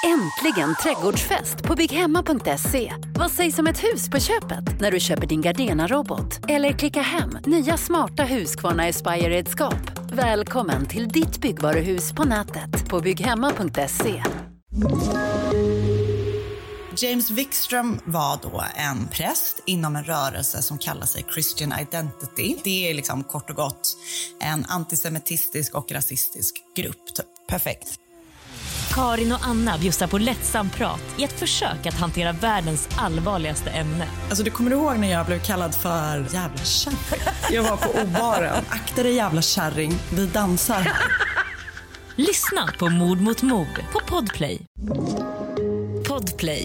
Äntligen trädgårdsfest på bygghemma.se. Vad sägs om ett hus på köpet när du köper din Gardena-robot? Eller klicka hem nya smarta Husqvarna Aspire-redskap. Välkommen till ditt byggvaruhus på nätet på bygghemma.se. James Wikström var då en präst inom en rörelse som kallar sig Christian Identity. Det är liksom kort och gott en antisemitistisk och rasistisk grupp. Perfekt. Karin och Anna bjussar på lättsam prat i ett försök att hantera världens allvarligaste ämne. Alltså, du kommer ihåg när jag blev kallad för jävla kärring? Jag var på obaren. Akta dig jävla kärring, vi dansar. Lyssna på Mord mot mord på Podplay. Podplay.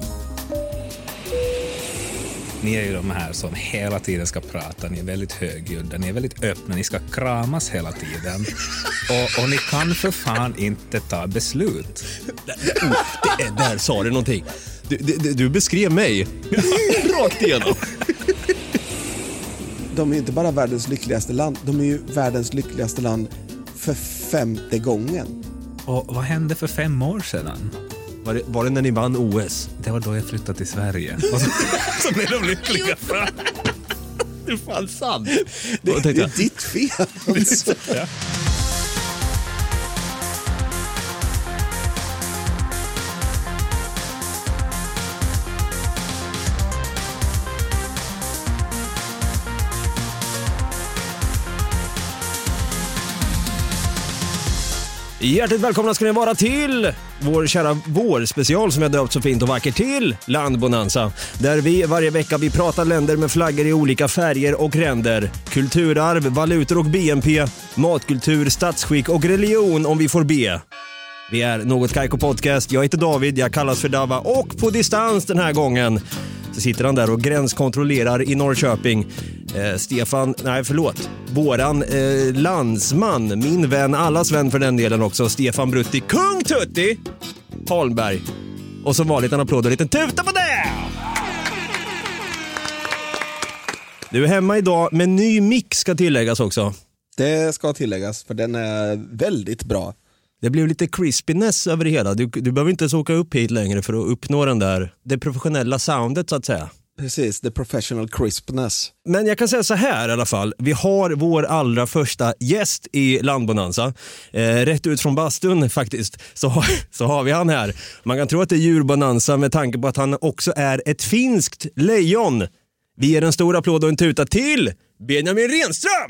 Ni är ju de här som hela tiden ska prata. Ni är väldigt högljudda, ni är väldigt öppna. Ni ska kramas hela tiden. Och ni kan för fan inte ta beslut. Där sa du någonting. Du beskrev mig rakt igenom. De är inte bara världens lyckligaste land. De är ju världens lyckligaste land för 5:e gången. Och vad hände för 5 år sedan? Var det när ni vann OS? Det var då jag flyttade till Sverige. Och så blev de lyckliga. Det är fan sant. Det är ditt fel. Ja. Hjärtligt välkomna ska ni vara till vår kära vårspecial som jag döpt så fint och vackert till Landbonanza. Där vi varje vecka vi pratar länder med flaggor i olika färger och ränder. Kulturarv, valutor och BNP, matkultur, statsskick och religion om vi får be. Vi är Något Kaiko Podcast. Jag heter David, jag kallas för Dava och på distans den här gången så sitter han där och gränskontrollerar i Norrköping. Våran landsman, min vän, allas vän för den delen också, Stefan Brutti, Kung Tutti Holmberg. Och som vanligt en applåd och en liten tuta på det! Du är hemma idag med ny mix ska tilläggas också. Det ska tilläggas, för den är väldigt bra. Det blev lite crispiness över det hela. Du behöver inte ens åka upp hit längre för att uppnå det professionella soundet så att säga. Precis, the professional crispness. Men jag kan säga så här i alla fall. Vi har vår allra första gäst i Landbonanza. Rätt ut från bastun faktiskt så har vi han här. Man kan tro att det är djurbonanza med tanke på att han också är ett finskt lejon. Vi ger en stor applåd och en tuta till Benjamin Renström!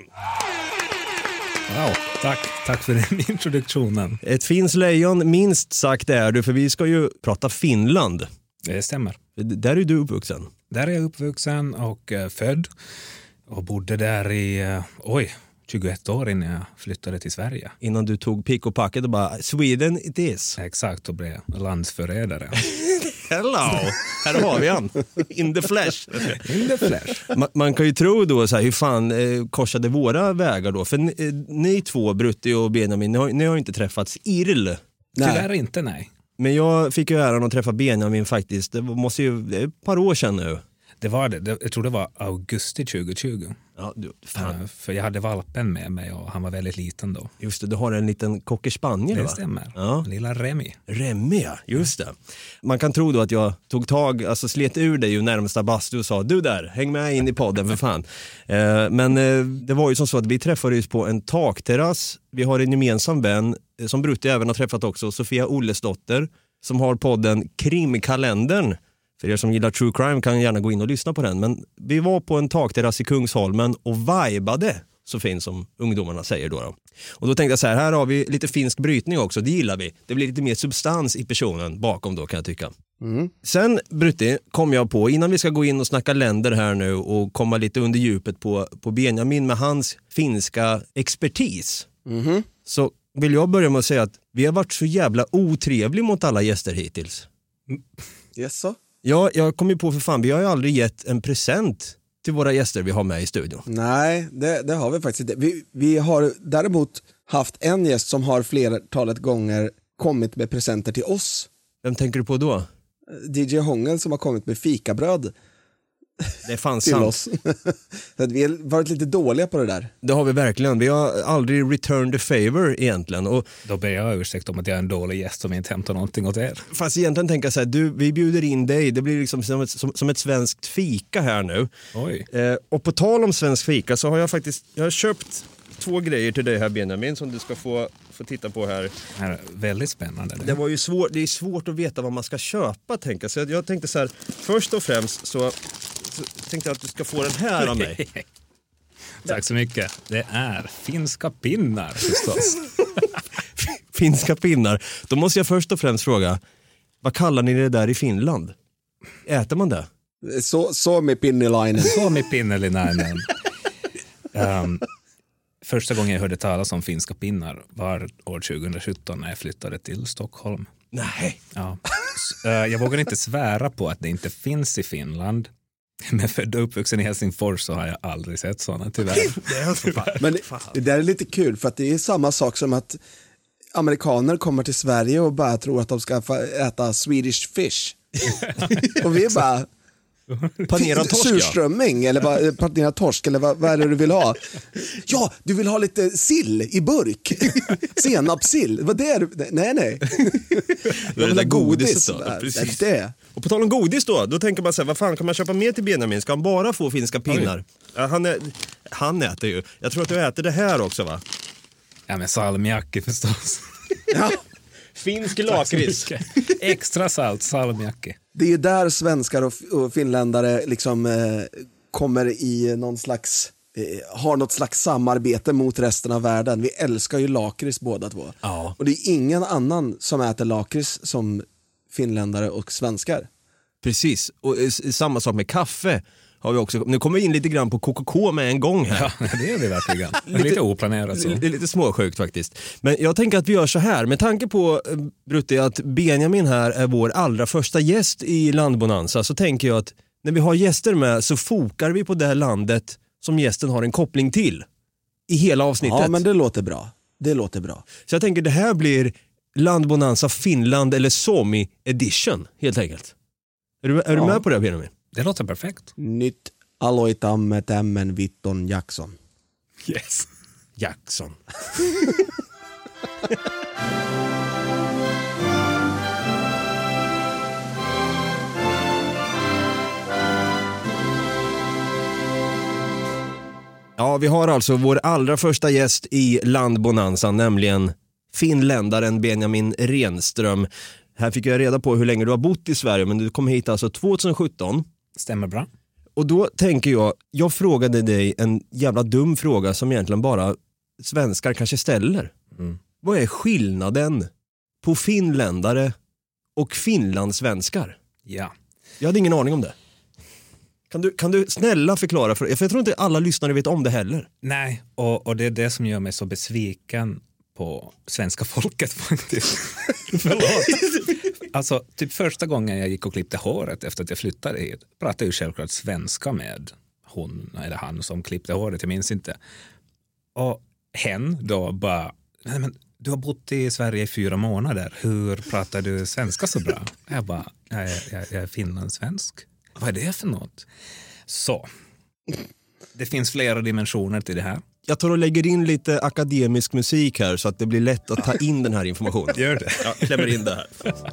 Wow, tack för den introduktionen. Ett finskt lejon minst sagt är du, för vi ska ju prata Finland. Det stämmer. Där är du uppvuxen. Där är jag uppvuxen och född och bodde där i 21 år innan jag flyttade till Sverige. Innan du tog pick och packet och bara Sweden it is. Exakt, och blev landsförrädare. Hello, här har vi han. In the flesh. In the flesh. Man kan ju tro då så här, hur fan korsade våra vägar då? För ni två, Brutti och Benjamin, ni har inte träffats irl. Tyvärr inte, nej. Men jag fick ju äran att träffa Benjamin faktiskt. Det är ett par år sedan nu. Det var det. Jag tror det var augusti 2020. Ja, för jag hade valpen med mig och han var väldigt liten då. Just det, du har en liten cockerspaniel, va? Det stämmer. Ja. Lilla Remy. Remy, ja. Just det. Man kan tro då att jag tog tag, alltså slet ur dig ju närmsta bastu och sa du där, häng med in i podden för fan. Men det var ju som så att vi träffades på en takterrass. Vi har en gemensam vän som Brutti även har träffat också, Sofia Ollesdotter, som har podden Krimkalendern. För er som gillar true crime kan gärna gå in och lyssna på den. Men vi var på en takterrass i Kungsholmen och vibade så fint som ungdomarna säger då. Och då tänkte jag så här har vi lite finsk brytning också, det gillar vi. Det blir lite mer substans i personen bakom då kan jag tycka. Sen Brutti kom jag på, innan vi ska gå in och snacka länder här nu och komma lite under djupet på Benjamin med hans finska expertis. Så vill jag börja med att säga att vi har varit så jävla otrevliga mot alla gäster hittills. Yes, så. Ja, jag kom ju på för fan, vi har ju aldrig gett en present till våra gäster vi har med i studion. Nej, det har vi faktiskt inte. Vi har däremot haft en gäst som har flertalet gånger kommit med presenter till oss. Vem tänker du på då? DJ Hångel som har kommit med fikabröd Det är fan till sant. oss. Så att vi har varit lite dåliga på det där. Det har vi verkligen. Vi har aldrig returned the favor egentligen. Och Då ber jag ursäkt om att jag är en dålig gäst som inte hämtar någonting åt er. fast egentligen tänker jag så här, vi bjuder in dig. Det blir liksom som ett svenskt fika här nu. Oj. Och på tal om svensk fika så har jag har köpt 2 grejer till dig här, Benjamin, som du ska få titta på här. Det här är väldigt spännande. Det var ju det är svårt att veta vad man ska köpa, tänker jag. Så jag tänkte så här, först och främst så tänkte jag att du ska få den här av mig. Tack så mycket. Det är finska pinnar förstås. Finska pinnar. Då måste jag först och främst fråga, vad kallar ni det där i Finland? Äter man det? Så med Pinnelainen. Suomi Pinnelinainen. Första gången jag hörde talas om finska pinnar var år 2017 när jag flyttade till Stockholm. Nej. Ja. Jag vågar inte svära på att det inte finns i Finland. Men född och uppvuxen i Helsingfors så har jag aldrig sett sådana, tyvärr. Men det där är lite kul för att det är samma sak som att amerikaner kommer till Sverige och bara tror att de ska få äta Swedish fish. Och vi är bara Panerad torsk, surströmming eller bara panerad torsk eller vad är det du vill ha? Ja, du vill ha lite sill i burk. Senapssill. Vad det är du? Nej. Det där godiset då. Precis. Det. Och på tal om godis då tänker man så här, vad fan kan man köpa mer till Benjamin? Ska han bara få finska pinnar? Ja, han äter ju. Jag tror att du äter det här också, va? Ja, men salmiakki förstås. Ja. Finsk lakrits. Extra salt, salmiakki. Det är ju där svenskar och finländare liksom kommer i någon slags har något slags samarbete mot resten av världen. Vi älskar ju lakrits båda två. Ja. Och det är ingen annan som äter lakrits som finländare och svenskar. Precis, och samma sak med kaffe har vi också. Nu kommer vi in lite grann på KKK med en gång här. Ja, det är det verkligen. Lite oplanerat så. Det är lite småsjukt faktiskt. Men jag tänker att vi gör så här. Med tanke på, Brutte, att Benjamin här är vår allra första gäst i Landbonanza, så tänker jag att när vi har gäster med så fokar vi på det här landet som gästen har en koppling till i hela avsnittet. Ja, men det låter bra. Det låter bra. Så jag tänker det här blir Landbonanza Finland eller Suomi edition helt enkelt. Är du med på det, Benjamin? Det låter perfekt. Nyt aloitamme tämän vitton jakson. Yes. Jackson. Ja, vi har alltså vår allra första gäst i Landbonanza, nämligen finländaren Benjamin Renström. Här fick jag reda på hur länge du har bott i Sverige, men du kom hit alltså 2017. Stämmer bra. Och då tänker jag frågade dig en jävla dum fråga som egentligen bara svenskar kanske ställer. Vad är skillnaden på finländare och finlandssvenskar? Ja. Jag hade ingen aning om det. Kan du snälla förklara? För jag tror inte alla lyssnare vet om det heller. Nej, och det är det som gör mig så besviken på svenska folket faktiskt. Alltså, typ första gången jag gick och klippte håret efter att jag flyttade hit pratade jag ju självklart svenska med hon eller han som klippte håret, jag minns inte. Och hen då bara, nej men du har bott i Sverige i 4 månader, hur pratar du svenska så bra? Jag bara, jag är finlandssvensk. Vad är det för något? Så, det finns flera dimensioner till det här. Jag tar och lägger in lite akademisk musik här så att det blir lätt att ta in den här informationen. Gör det. Ja, klämmer in det här.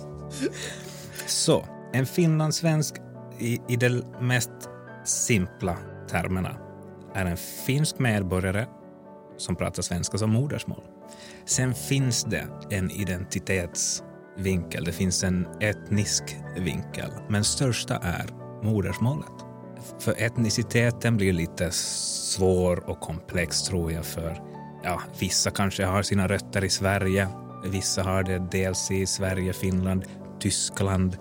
Så, en finlandssvensk i de mest simpla termerna är en finsk medborgare som pratar svenska som modersmål. Sen finns det en identitetsvinkel, det finns en etnisk vinkel, men största är modersmålet. För etniciteten blir lite svår och komplex tror jag, för vissa kanske har sina rötter i Sverige, vissa har det dels i Sverige, Finland, Tyskland.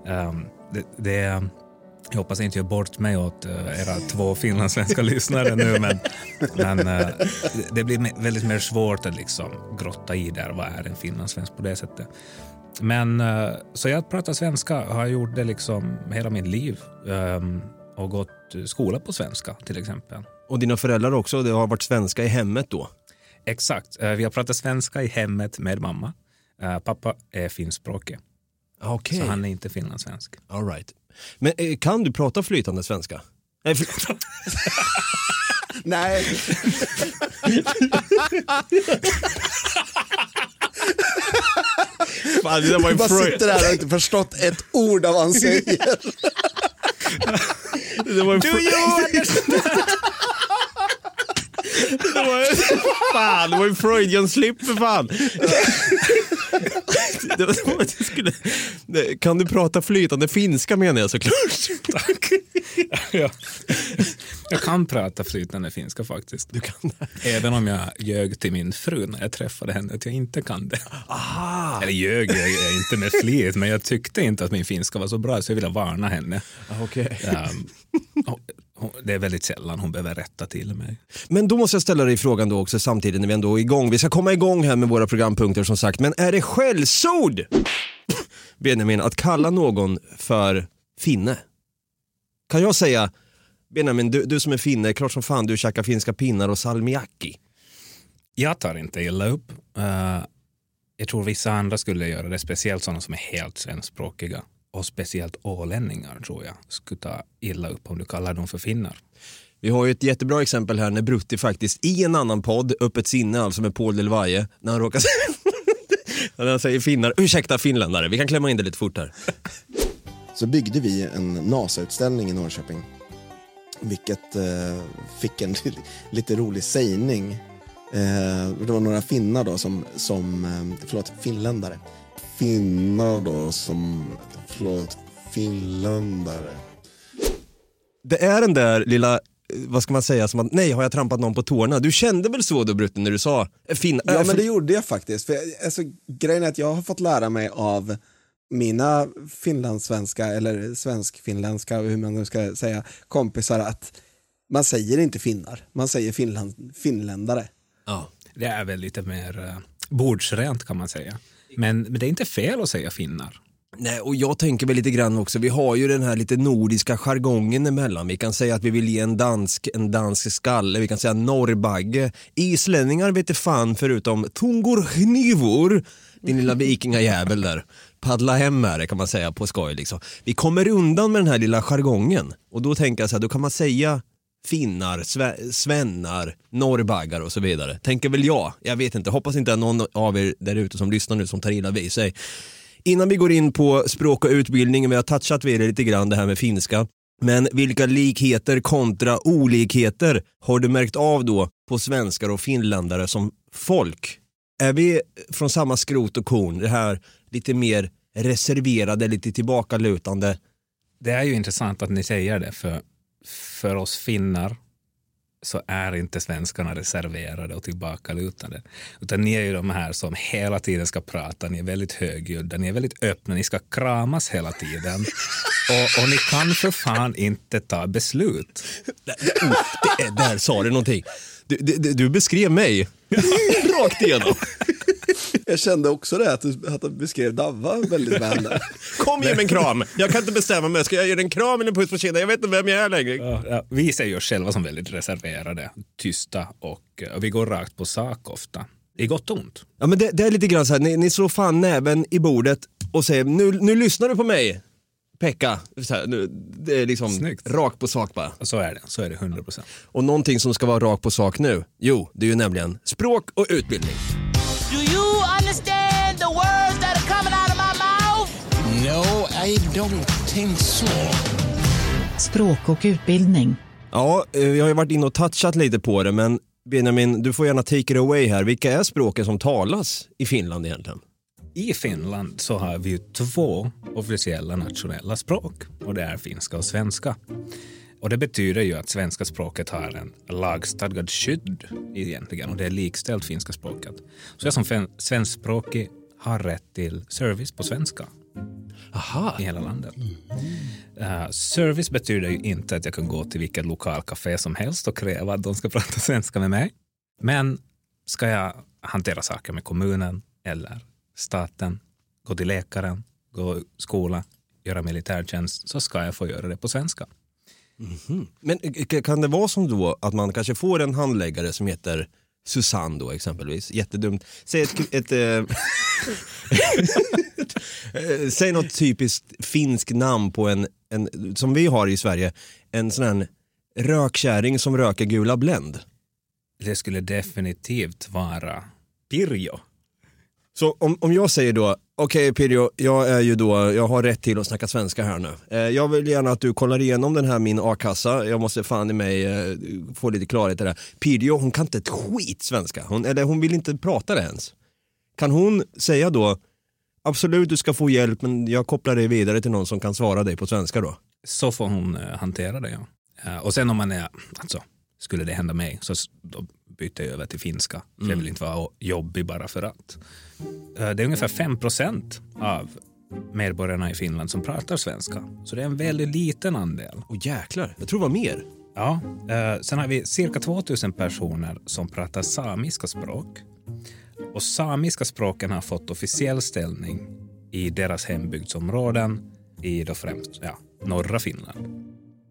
Jag hoppas inte jag bort mig åt era 2 finlandssvenska lyssnare nu, men det blir väldigt mer svårt att liksom grotta i där, vad är en finlandssvensk på det sättet. Men så jag pratar svenska, har gjort det liksom hela mitt liv och gått skola på svenska till exempel. Och dina föräldrar också, det har varit svenska i hemmet då? Exakt, vi har pratat svenska i hemmet med mamma. Pappa är finskspråkig. Okay. Så han är inte finlandssvensk. All right. Men kan du prata flytande svenska? Nej, förlåt. Nej. Fan, det där var Du ju bara Freud. sitter där och inte förstått ett ord av vad han säger. Det var ju fan, det var ju Freudian slip för fan. Kan du prata flytande finska menar jag såklart. Tack. Ja. Jag kan prata flytande finska faktiskt. Du kan det. Även om jag ljög till min fru när jag träffade henne att jag inte kan det. Aha. Eller ljög jag inte med flit, men jag tyckte inte att min finska var så bra så jag ville varna henne. Okej. Det är väldigt sällan hon behöver rätta till mig. Men då måste jag ställa dig frågan då också samtidigt när vi ändå är igång. Vi ska komma igång här med våra programpunkter som sagt. Men är det skällsord, Benjamin, att kalla någon för finne? Kan jag säga, Benjamin, du som är finne, klart som fan du käkar finska pinnar och salmiakki. Jag tar inte illa upp. Jag tror vissa andra skulle göra det, speciellt sådana som är helt svenskspråkiga. Och speciellt ålänningar tror jag skulle ta illa upp om du kallar dem för finnar. Vi har ju ett jättebra exempel här när Brutti faktiskt i en annan podd, Öppet sinne, alltså med Paul Delvaye, när han råkar när han säger finnar, ursäkta finländare, vi kan klämma in det lite fort här. Så byggde vi en NASA-utställning i Norrköping. Vilket fick en lite rolig sägning. Det var några finnar då finländare. Finnar då finländare. Det är den där lilla, vad ska man säga, som att nej, har jag trampat någon på tårna? Du kände väl så då, Brutti, när du sa Ja, men det gjorde jag faktiskt. För grejen är att jag har fått lära mig av mina finlandssvenska eller svensk-finländska, hur man nu ska säga, kompisar, att man säger inte finnar, man säger finländare. Ja. Det är väl lite mer bordsrent kan man säga. Men det är inte fel att säga finnar. Nej, och jag tänker väl lite grann också, vi har ju den här lite nordiska jargongen emellan. Vi kan säga att vi vill ge en dansk skalle, vi kan säga norrbagge. Islänningar vet det fan förutom tungor, din lilla vikingajävel där. Paddla hem här kan man säga på skoj liksom. Vi kommer undan med den här lilla jargongen. Och då tänker jag så här, då kan man säga finnar, svennar, norrbaggar och så vidare. Tänker väl jag vet inte, hoppas inte att någon av er där ute som lyssnar nu som tar illa vid sig. Innan vi går in på språk och utbildning, vi har touchat vid det lite grann, det här med finska. Men vilka likheter kontra olikheter har du märkt av då på svenskar och finländare som folk? Är vi från samma skrot och korn, det här lite mer reserverade, lite tillbakalutande? Det är ju intressant att ni säger det, för oss finnar så är inte svenskarna reserverade och tillbakalutande. Utan ni är ju de här som hela tiden ska prata, ni är väldigt högljudda, ni är väldigt öppna, ni ska kramas hela tiden. Och ni kan för fan inte ta beslut. Där sa du någonting. Du beskrev mig rakt igenom. Jag kände också det, att du beskrev Davva väldigt väl där. Kom ge mig en kram. Jag kan inte bestämma mig. Ska jag ge en kram eller en puss på kinden? Jag vet inte vem jag är längre. Ja, vi ser ju oss själva som väldigt reserverade, tysta och vi går rakt på sak ofta. I gott och ont. Ja, men det är lite grann så här, ni slår fan näven i bordet och säger, nu lyssnar du på mig, Pekka. Så här, nu, det är liksom Snyggt. rakt på sak bara. Och så är det 100%. Och någonting som ska vara rakt på sak nu, det är ju nämligen språk och utbildning. Do you understand the words that are coming out of my mouth? No, I don't think so. Språk och utbildning. Ja, jag har ju varit inne och touchat lite på det, men Benjamin, du får gärna take it away här. Vilka är språken som talas i Finland egentligen? I Finland så har vi ju 2 officiella nationella språk och det är finska och svenska. Och det betyder ju att svenska språket har en lagstadgad skydd egentligen och det är likställt finska språket. Så jag som svenskspråkig har rätt till service på svenska. Aha. I hela landet. Service betyder ju inte att jag kan gå till vilket lokalcafé som helst och kräva att de ska prata svenska med mig. Men ska jag hantera saker med kommunen eller staten, gå till läkaren, gå i skola, göra militärtjänst, så ska jag få göra det på svenska. Mm-hmm. Men kan det vara som då att man kanske får en handläggare som heter Susanne då exempelvis? Jättedumt. Säg säg något typiskt finsk namn på en som vi har i Sverige, en sån här rökkärring som röker gula Blend? Det skulle definitivt vara Pirjo. Så om jag säger då, okej, Pirjo, jag har rätt till att snacka svenska här nu. Jag vill gärna att du kollar igenom den här min a-kassa. Jag måste fan i mig få lite klarhet i det. Pirjo, hon kan inte ett skit svenska. Hon vill inte prata det ens. Kan hon säga då, absolut du ska få hjälp, men jag kopplar dig vidare till någon som kan svara dig på svenska då? Så får hon hantera det, ja. Och sen om man är, alltså, skulle det hända mig så då byter jag över till finska. Jag vill inte vara jobbig bara för att. Det är ungefär 5% av medborgarna i Finland som pratar svenska. Så det är en väldigt liten andel. Jäklar, jag tror det var mer. Ja, sen har vi cirka 2000 personer som pratar samiska språk. Och samiska språken har fått officiell ställning i deras hembygdsområden i då främst norra Finland.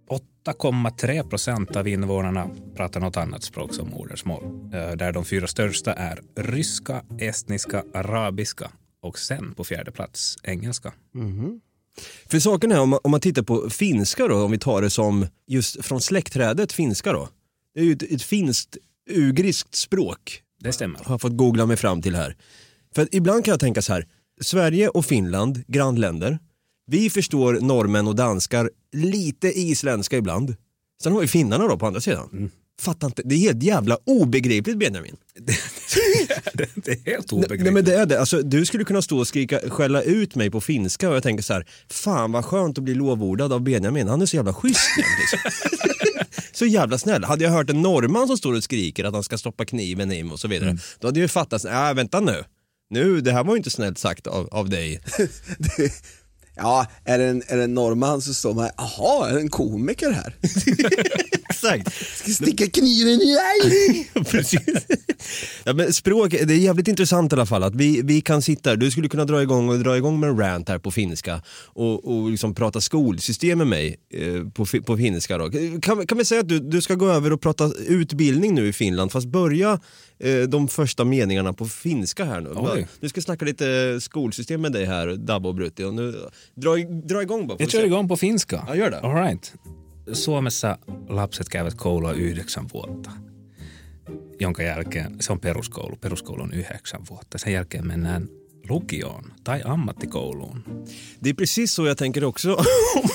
8,3% av invånarna pratar något annat språk som modersmål. Där de 4 största är ryska, estniska, arabiska och sen på 4:e plats engelska. Mm-hmm. För saken är, om man tittar på finska då, om vi tar det som just från släktträdet finska då. Det är ju ett finskt ugriskt språk. Det stämmer. Har fått googla mig fram till här. För ibland kan jag tänka så här, Sverige och Finland, grannländer. Vi förstår norrmän och danskar lite isländska ibland. Sen har vi finnarna då på andra sidan. Fattar inte, det är helt jävla obegripligt, Benjamin. Det är helt obegripligt. Nej, men det är det. Alltså, du skulle kunna stå och skälla ut mig på finska och jag tänker så här, fan vad skönt att bli lovordad av Benjamin. Han är så jävla schysst. Liksom. Så jävla snäll. Hade jag hört en norrman som står och skriker att han ska stoppa kniven i mig och så vidare, då hade jag fattat, vänta nu, det här var ju inte snällt sagt av dig. Ja, är det en norrman så står man, jaha, är det en komiker här? Exakt. Ska sticka kniven i dig? Precis. Ja, men språk, det är jävligt intressant i alla fall att vi kan sitta här, du skulle kunna dra igång med en rant här på finska och liksom prata skolsystem med mig på finska då. Kan vi säga att du ska gå över och prata utbildning nu i Finland, fast börja de första meningarna på finska här nu. Oj. Nu ska snacka lite skolsystem med dig här, Dabbo och Brutti, och nu dra igång bara. Jag kör igång på finska. Ja, gör det. All right. Suomessa lapset käyvät koulua 9 vuotta, jonka jälkeen, se on peruskoulu on 9 vuotta. Sen jälkeen mennään lukioon tai ammattikouluun. Det är precis så jag tänker också.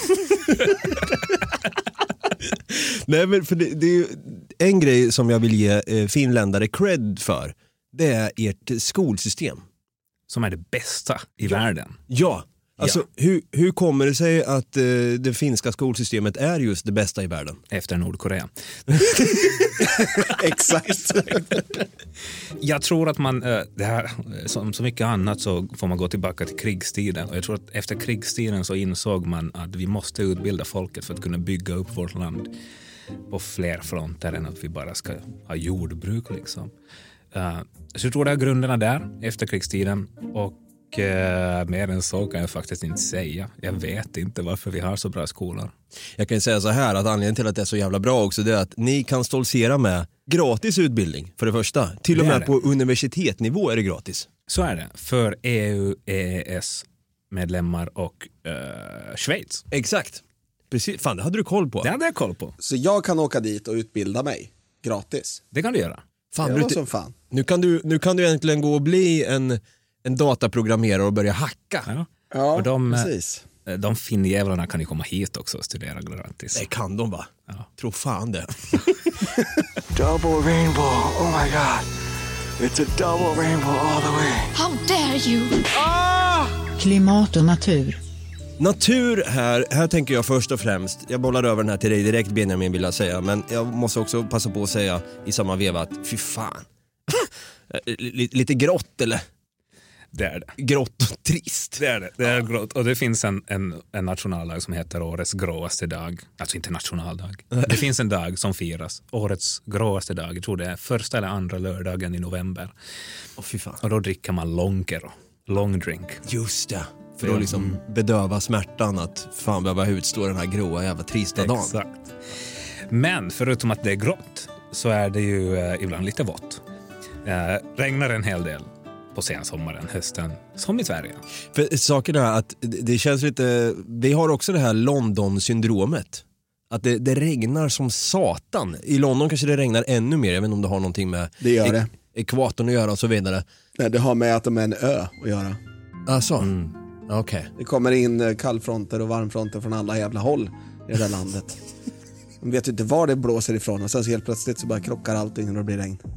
Nej, men för det är en grej som jag vill ge finländare cred för. Det är ert skolsystem. Som är det bästa i världen. Ja. Alltså, hur kommer det sig att det finska skolsystemet är just det bästa i världen? Efter Nordkorea. Exakt. Jag tror att man, det här, som så mycket annat så får man gå tillbaka till krigstiden. Och jag tror att efter krigstiden så insåg man att vi måste utbilda folket för att kunna bygga upp vårt land på fler fronter än att vi bara ska ha jordbruk liksom. Så jag tror det är grunderna där efter krigstiden, och mer än så kan jag faktiskt inte säga. Jag vet inte varför vi har så bra skolor. Jag kan säga så här att anledningen till att det är så jävla bra också, det är att ni kan stoltsera med gratis utbildning för det första. Till och med på universitetsnivå är det gratis. Så är det. För EU, EES medlemmar och Schweiz. Exakt. Precis. Fan, det hade du koll på. Det hade jag koll på. Så jag kan åka dit och utbilda mig gratis. Det kan du göra. Fan, det var som fan. Nu kan du egentligen gå och bli en dataprogrammerare och börja hacka. Ja, och precis. De finnjävlarna kan ju komma hit också och studera gratis. Det kan de, va? Ja. Tror fan det. Double rainbow, oh my god. It's a double rainbow all the way. How dare you? Klimat och natur. Natur här tänker jag först och främst, jag bollar över den här till dig direkt, Benjamin, vill jag säga, men jag måste också passa på att säga i samma veva att fy fan. Lite grått, eller? Det är det. Grått och trist. Det är det. Det är grått. Och det finns en nationaldag som heter Årets gråaste dag. Alltså inte nationaldag. Det finns en dag som firas. Årets gråaste dag. Jag tror det är första eller andra lördagen i november. Fy fan. Och då dricker man långkero. Long drink. Just det. För att liksom bedöva smärtan att fan behöva utstå den här gråa jävla trista dagen. Exakt. Men förutom att det är grått så är det ju ibland lite vått. Regnar en hel del på sensommaren, hösten, som i Sverige. För saken är att det känns lite, vi har också det här London-syndromet. Att det regnar som satan. I London kanske det regnar ännu mer. Jag vet inte om det har någonting med Det gör det. ekvatorn att göra och så vidare. Nej, det har med att de är en ö att göra. Alltså, okej. Det kommer in kallfronter och varmfronter från alla jävla håll i det där landet. De vet ju inte var det blåser ifrån och sen så helt plötsligt så bara krockar allting och då blir det regn.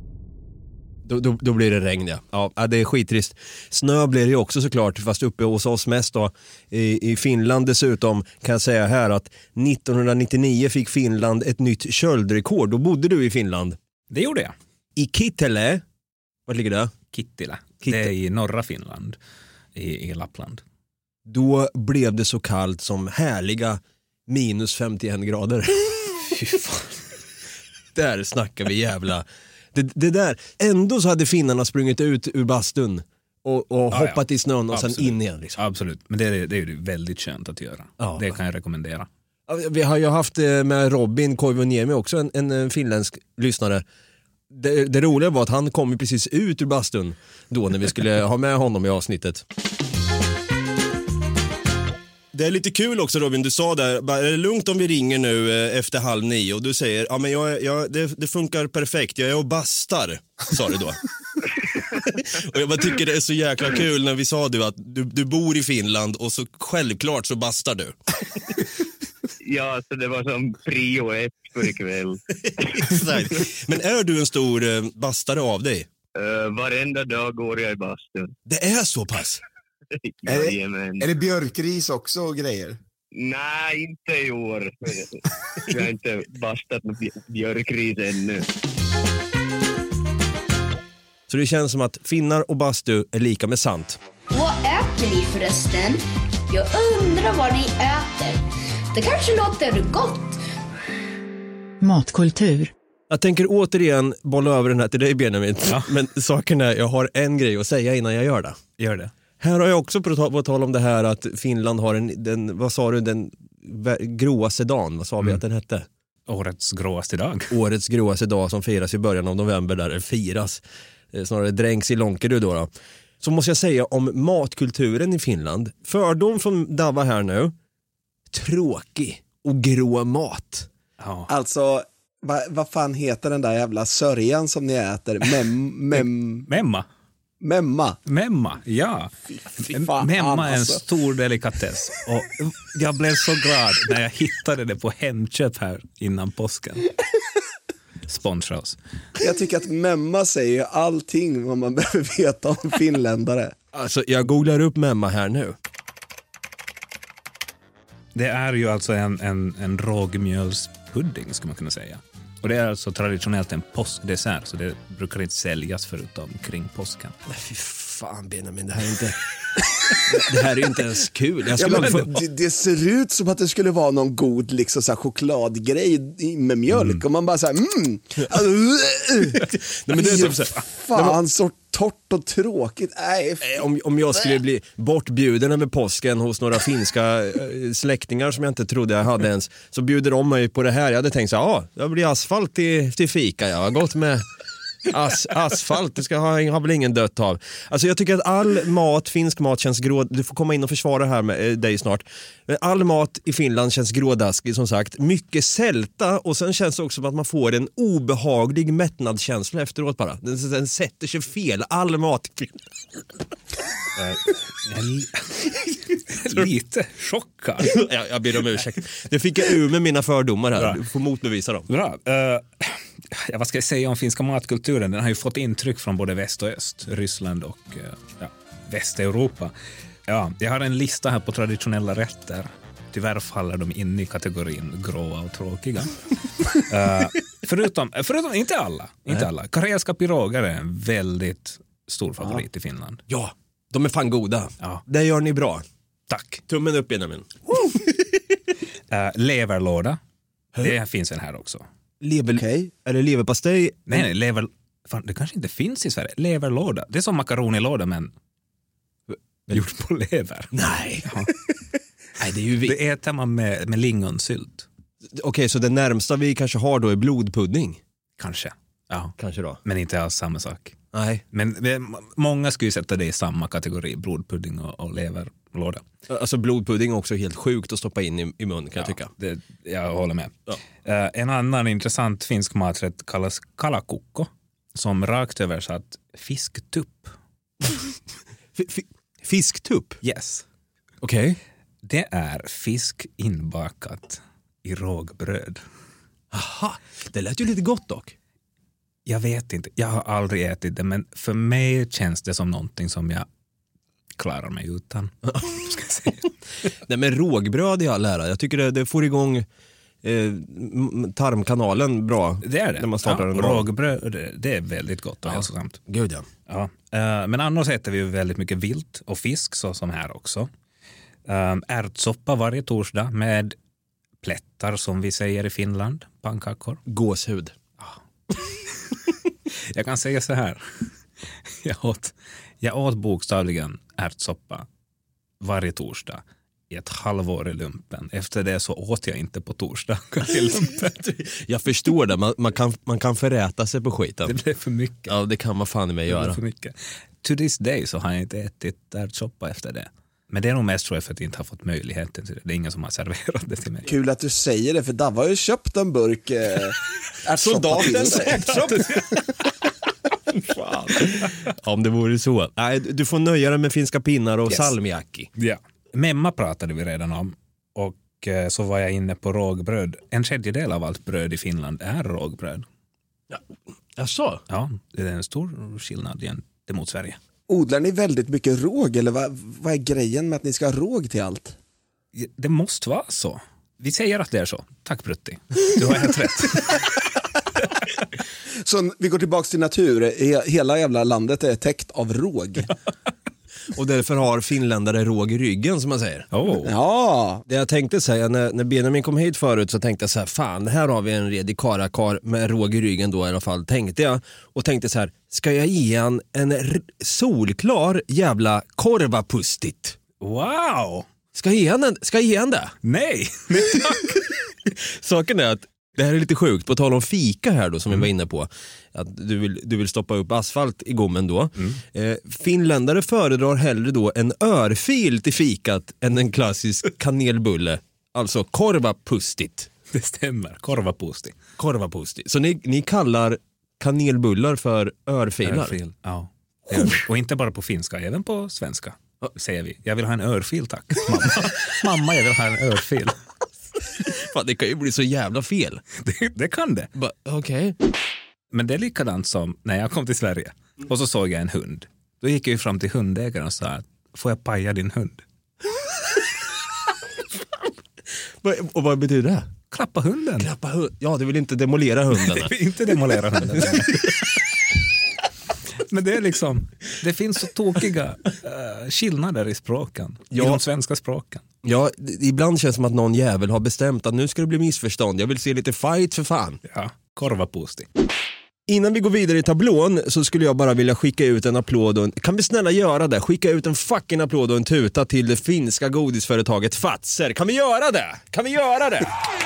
Då blir det regn, ja. Ja, det är skitrist. Snö blir det ju också såklart, fast uppe hos oss mest då. I Finland dessutom kan jag säga här att 1999 fick Finland ett nytt köldrekord. Då bodde du i Finland. Det gjorde jag. I Kittilä. Var ligger det? Kittilä. Det är i norra Finland, i Lappland. Då blev det så kallt som härliga minus 51 grader. Fy fan. Där snackar vi jävla... Det där, ändå så hade finnarna sprungit ut ur bastun och hoppat i snön och sen in igen. Liksom. Absolut, men det är ju väldigt skönt att göra. Ja. Det kan jag rekommendera. Vi har ju haft med Robin Koivuniemi också, en finländsk lyssnare. Det roliga var att han kom precis ut ur bastun då när vi skulle ha med honom i avsnittet. Det är lite kul också, Robin, du sa där, är det lugnt om vi ringer nu efter 8:30 och du säger, ja men det funkar perfekt, jag är och bastar, sa du då. Och jag bara tycker det är så jäkla kul när vi sa att du bor i Finland och så självklart så bastar du. Ja, så det var som prio 1 för ikväll. Exakt. Men är du en stor bastare av dig? Varenda dag går jag i bastun. Det är så pass? Är det björkris också och grejer? Nej, inte i år. Jag har inte bastat med björkris ännu. Så det känns som att finnar och bastu är lika med sant. Vad äter ni förresten? Jag undrar vad ni äter. Det kanske låter gott. Matkultur. Jag tänker återigen bolla över den här till dig, Benjamin. Ja. Men saken är, jag har en grej att säga innan jag gör det. Gör det. Här har jag också på tal om det här att Finland har vad sa du, den gråaste dagen, vad sa vi att den hette? Årets gråaste dag. Årets gråaste dag som firas i början av november, där det firas. Snarare dränks i Lånkerud då. Så måste jag säga om matkulturen i Finland. Fördom från Dava här nu. Tråkig och grå mat. Ja. Alltså, vad fan heter den där jävla sörjan som ni äter? Memma, ja. Fy fan, Memma är en alltså. stor delikatess. Och jag blev så glad när jag hittade det på Hemköp här innan påsken. Sponsra oss. Jag tycker att memma säger ju allting vad man behöver veta om finländare. Alltså, jag googlar upp memma här nu. Det är ju alltså en rågmjölspudding, ska man kunna säga. Och det är alltså traditionellt en påskdessert, så det brukar inte säljas förutom kring påsken. Nej, fy fan, Benjamin, det här är inte... det här är inte ens kul. Det ser ut som att det skulle vara någon god liksom, så här, chokladgrej med mjölk. Och man bara så här, Nej, men det är typ så här, fan, så torrt och tråkigt. Om jag skulle bli bortbjuden över påsken hos några finska släktingar som jag inte trodde jag hade ens, så bjuder de mig på det här. Jag hade tänkt så här, det blir asfalt till fika. Jag har gått med asfalt, det ska ha väl ingen dött av. Alltså jag tycker att all mat, finsk mat känns grå. Du får komma in och försvara här med dig snart. All mat i Finland känns grådaskig, som sagt. Mycket sälta, och sen känns det också som att man får en obehaglig mättnadskänsla efteråt bara. Den sätter sig fel. All mat i Finland. Lite chockad. Jag ber om ursäkt. Det fick jag ur med mina fördomar här. Bra. Du får motbevisa dem. Bra. Vad ska jag säga om finska matkulturen? Den har ju fått intryck från både väst och öst, Ryssland och Västeuropa. Ja, jag har en lista här på traditionella rätter. Tyvärr faller de in i kategorin gråa och tråkiga. Förutom inte alla. Karelska piroger är en väldigt stor favorit i Finland. Ja, de är fan goda. Ja. Det gör ni bra. Tack. Tummen upp, Benjamin. Leverlåda. Det finns en här också. Okay. Är det leverpastej? Nej, lever... Fan, det kanske inte finns i Sverige. Leverlåda. Det är som makaronilåda, men gjort på lever. Nej. Ja. Nej, det äter man med lingonsylt. Okej, så det närmsta vi kanske har då är blodpudding? Kanske. Ja. Kanske då. Men inte alls samma sak. Nej. Men många skulle ju sätta det i samma kategori, blodpudding och leverlåda. Alltså blodpudding är också helt sjukt att stoppa in i mun, kan jag tycka. Jag håller med. Ja. En annan intressant finsk maträtt kallas kalakukko, som rakt översatt fisktupp. Fisktupp? Yes. Okej. Det är fisk inbakat i rågbröd. Aha, det lät ju lite gott dock. Jag vet inte, jag har aldrig ätit det, men för mig känns det som någonting som jag klarar mig utan. Ska jag säga. Nej, men rågbröd i all ära. Jag tycker det får igång tarmkanalen bra. Det är det. När man startar en rågbröd, det är väldigt gott och hälsosamt. Gud ja. Men annars äter vi ju väldigt mycket vilt och fisk, så som här också. Ärtsoppa varje torsdag med plättar, som vi säger i Finland, pannkakor. Gåshud. Jag kan säga så här. Jag åt bokstavligen ärtsoppa varje torsdag i ett halvår i lumpen. Efter det så åt jag inte på torsdag i lumpen. Jag förstår det. Man kan förräta sig på skiten. Det blev för mycket. Ja, det kan man fan i mig göra. För mycket. To this day så har jag inte ätit ärtsoppa efter det. Men det är nog mest, tror jag, för att jag inte har fått möjligheten till det. Det är ingen som har serverat det till mig. Kul att du säger det, för Dav har ju köpt en burk soldatens ärtsoppa. Om det vore så. Nej, du får nöja dig med finska pinnar och salmiakki. Ja. Memma pratade vi redan om. Och så var jag inne på rågbröd. 1/3 av allt bröd i Finland är rågbröd. Ja. Jaså? Ja, det är en stor skillnad gentemot Sverige. Odlar ni väldigt mycket råg, eller vad är grejen med att ni ska ha råg till allt? Det måste vara så. Vi säger att det är så. Tack Brutti. Du har helt rätt. Så vi går tillbaka till natur. Hela jävla landet är täckt av råg. Och därför har finländare råg i ryggen, som man säger. Ja. Det jag tänkte säga, när Benjamin kom hit förut, så tänkte jag så här: fan, här har vi en redig karakar med råg i ryggen då i alla fall, tänkte jag. Och tänkte så här: ska jag ge han en solklar jävla korvapustit? Wow! Ska jag ge han det? Nej! Saken är att det här är lite sjukt, på tal om fika här då, som vi var inne på, att du vill stoppa upp asfalt i gommen då. Finländare föredrar hellre då en örfil till fikat än en klassisk kanelbulle, alltså korvapustit. Det stämmer, korvapusti. Så ni kallar kanelbullar för örfilar? Örfil, ja. Och inte bara på finska, även på svenska säger vi. Jag vill ha en örfil, tack. Mamma, jag vill ha en örfil. Fan, det kan ju bli så jävla fel. Det kan det. Okej. Men det är likadant som när jag kom till Sverige och så såg jag en hund. Då gick jag ju fram till hundägaren och sa: får jag paja din hund? Och vad betyder det? Klappa hunden. Ja, du vill inte demolera hunden. Inte demolera hunden. Men det är liksom, det finns så tokiga skillnader i språken. I de svenska språken. Ja, ibland känns det som att någon jävel har bestämt att nu ska det bli missförstånd. Jag vill se lite fight för fan. Ja, korvapusti. Innan vi går vidare i tablån så skulle jag bara vilja skicka ut en applåd. Kan vi snälla göra det? Skicka ut en fucking applåd och en tuta till det finska godisföretaget Fazer. Kan vi göra det?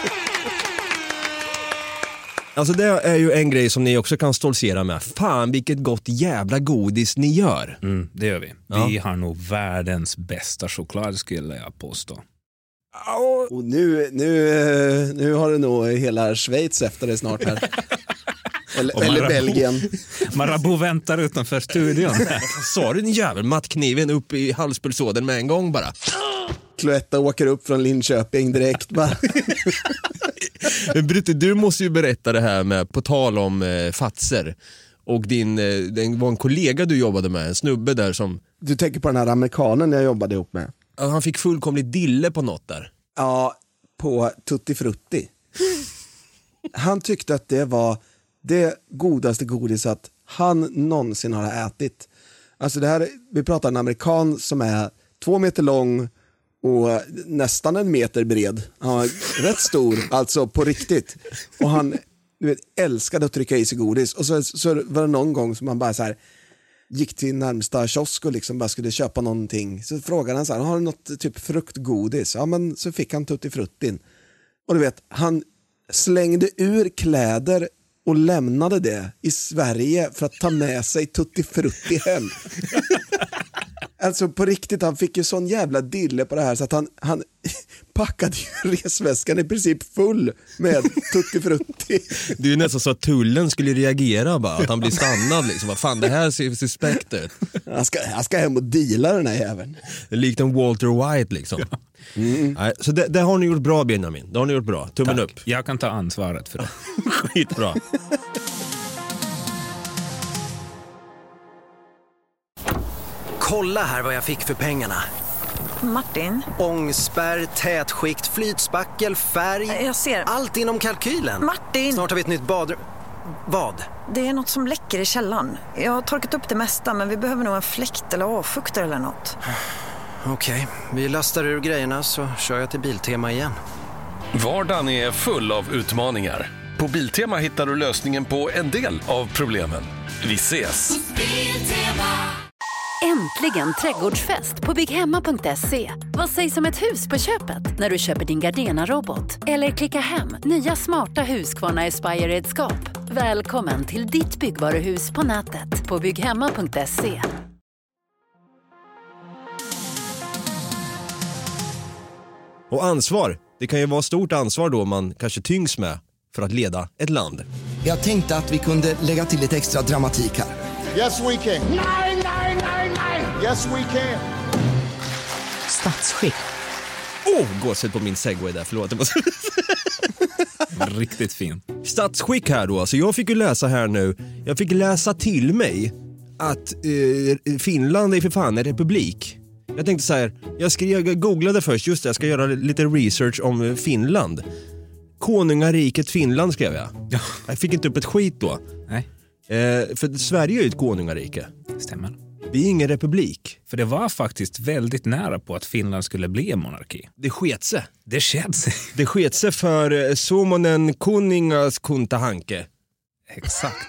Alltså det är ju en grej som ni också kan stoltsera med. Fan, vilket gott jävla godis ni gör. Det gör vi. Vi har nog världens bästa choklad, skulle jag påstå. Och nu har du nog hela Schweiz efter det snart här. Eller Belgien. Marabou väntar utanför studion. Sa du, din jävel, mattkniven upp i halspulsådern med en gång bara. Cloetta åker upp från Linköping direkt bara. Men Brutte, du måste ju berätta det här med, på tal om Fazer. Och det var en kollega du jobbade med, en snubbe där som... Du tänker på den här amerikanen jag jobbade ihop med. Han fick fullkomligt dille på något där. Ja, på Tutti Frutti. Han tyckte att det var det godaste godisat han någonsin har ätit. Alltså det här, vi pratar en amerikan som är 2 meter lång och nästan 1 meter bred. Ja, rätt stor, alltså på riktigt. Och han älskade att trycka i sig godis. Och så var det någon gång som han bara så här gick till närmsta kiosk och liksom bara skulle köpa någonting. Så frågade han så här: har du något typ fruktgodis? Ja, men så fick han Tutti Fruttin. Och du vet, han slängde ur kläder och lämnade det i Sverige för att ta med sig Tutti Frutti hem. Alltså på riktigt, han fick ju sån jävla dille på det här så att han packade ju resväskan i princip full med Tutti Frutti. Det är ju nästan så att tullen skulle reagera bara, att han blir stannad liksom. Vad fan, det här ser suspekt ut. Han ska hem och deala den här jäveln. Likt en Walter White liksom. Nej, så det har ni gjort bra, Benjamin. Det har ni gjort bra. Tummen upp. Jag kan ta ansvaret för det. Skitbra. Kolla här vad jag fick för pengarna. Martin? Ångspärr, tätskikt, flytspackel, färg. Jag ser. Allt inom kalkylen. Martin! Snart har vi ett nytt badrum. Vad? Det är något som läcker i källaren. Jag har torkat upp det mesta, men vi behöver nog en fläkt eller avfuktare eller något. Okej, vi lastar ur grejerna så kör jag till Biltema igen. Vardagen är full av utmaningar. På Biltema hittar du lösningen på en del av problemen. Vi ses! Äntligen trädgårdsfest på bygghemma.se. Vad sägs om ett hus på köpet när du köper din Gardena-robot? Eller klicka hem nya smarta Husqvarna Aspire-redskap. Välkommen till ditt byggvaruhus på nätet på bygghemma.se. Och ansvar, det kan ju vara stort ansvar då man kanske tyngs med för att leda ett land. Jag tänkte att vi kunde lägga till lite extra dramatik här. Yes we can. Nej, nej, nej, nej. Yes we can. Statsskick. Gåset på min segway där, förlåt. Riktigt fin. Statsskick här då, alltså jag fick ju läsa här nu. Jag fick läsa till mig att Finland är för fan en republik. Jag tänkte så här, jag googlade först, just det, jag ska göra lite research om Finland. Konungariket Finland skrev jag. Ja. Jag fick inte upp ett skit då. Nej. För Sverige är ju ett konungarike. Stämmer. Vi är ingen republik. För det var faktiskt väldigt nära på att Finland skulle bli en monarki. Det sket sig. Det sket sig. Det sket sig för Suomonen kuningas kuntahanke. Exakt.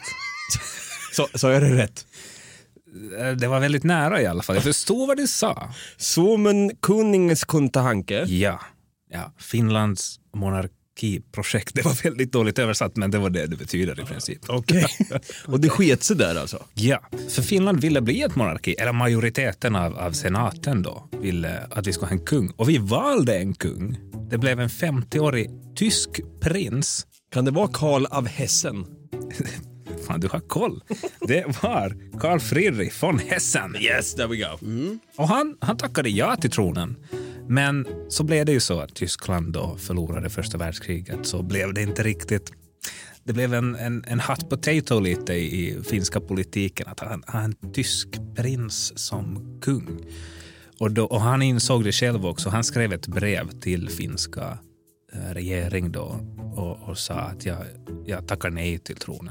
Så är det rätt. Det var väldigt nära i alla fall. Jag förstår vad du sa. Suomen kuningas kuntahanke. Ja. Finlands monarkiprojekt. Det var väldigt dåligt översatt, men det var det betyder i princip. Okej. Och det sket sig där alltså? Ja, för Finland ville bli ett monarki. Eller majoriteten av senaten då ville att vi ska ha en kung. Och vi valde en kung. Det blev en 50-årig tysk prins. Kan det vara Karl av Hessen? Fan, du har koll. Det var Karl Friedrich von Hessen. Yes, there we go. Och han tackade ja till tronen. Men så blev det ju så att Tyskland då förlorade första världskriget. Så blev det inte riktigt... Det blev en hot potato lite i finska politiken. Att han har en tysk prins som kung. Och han insåg det själv också. Han skrev ett brev till finska regering då. Och sa att jag tackar nej till tronen.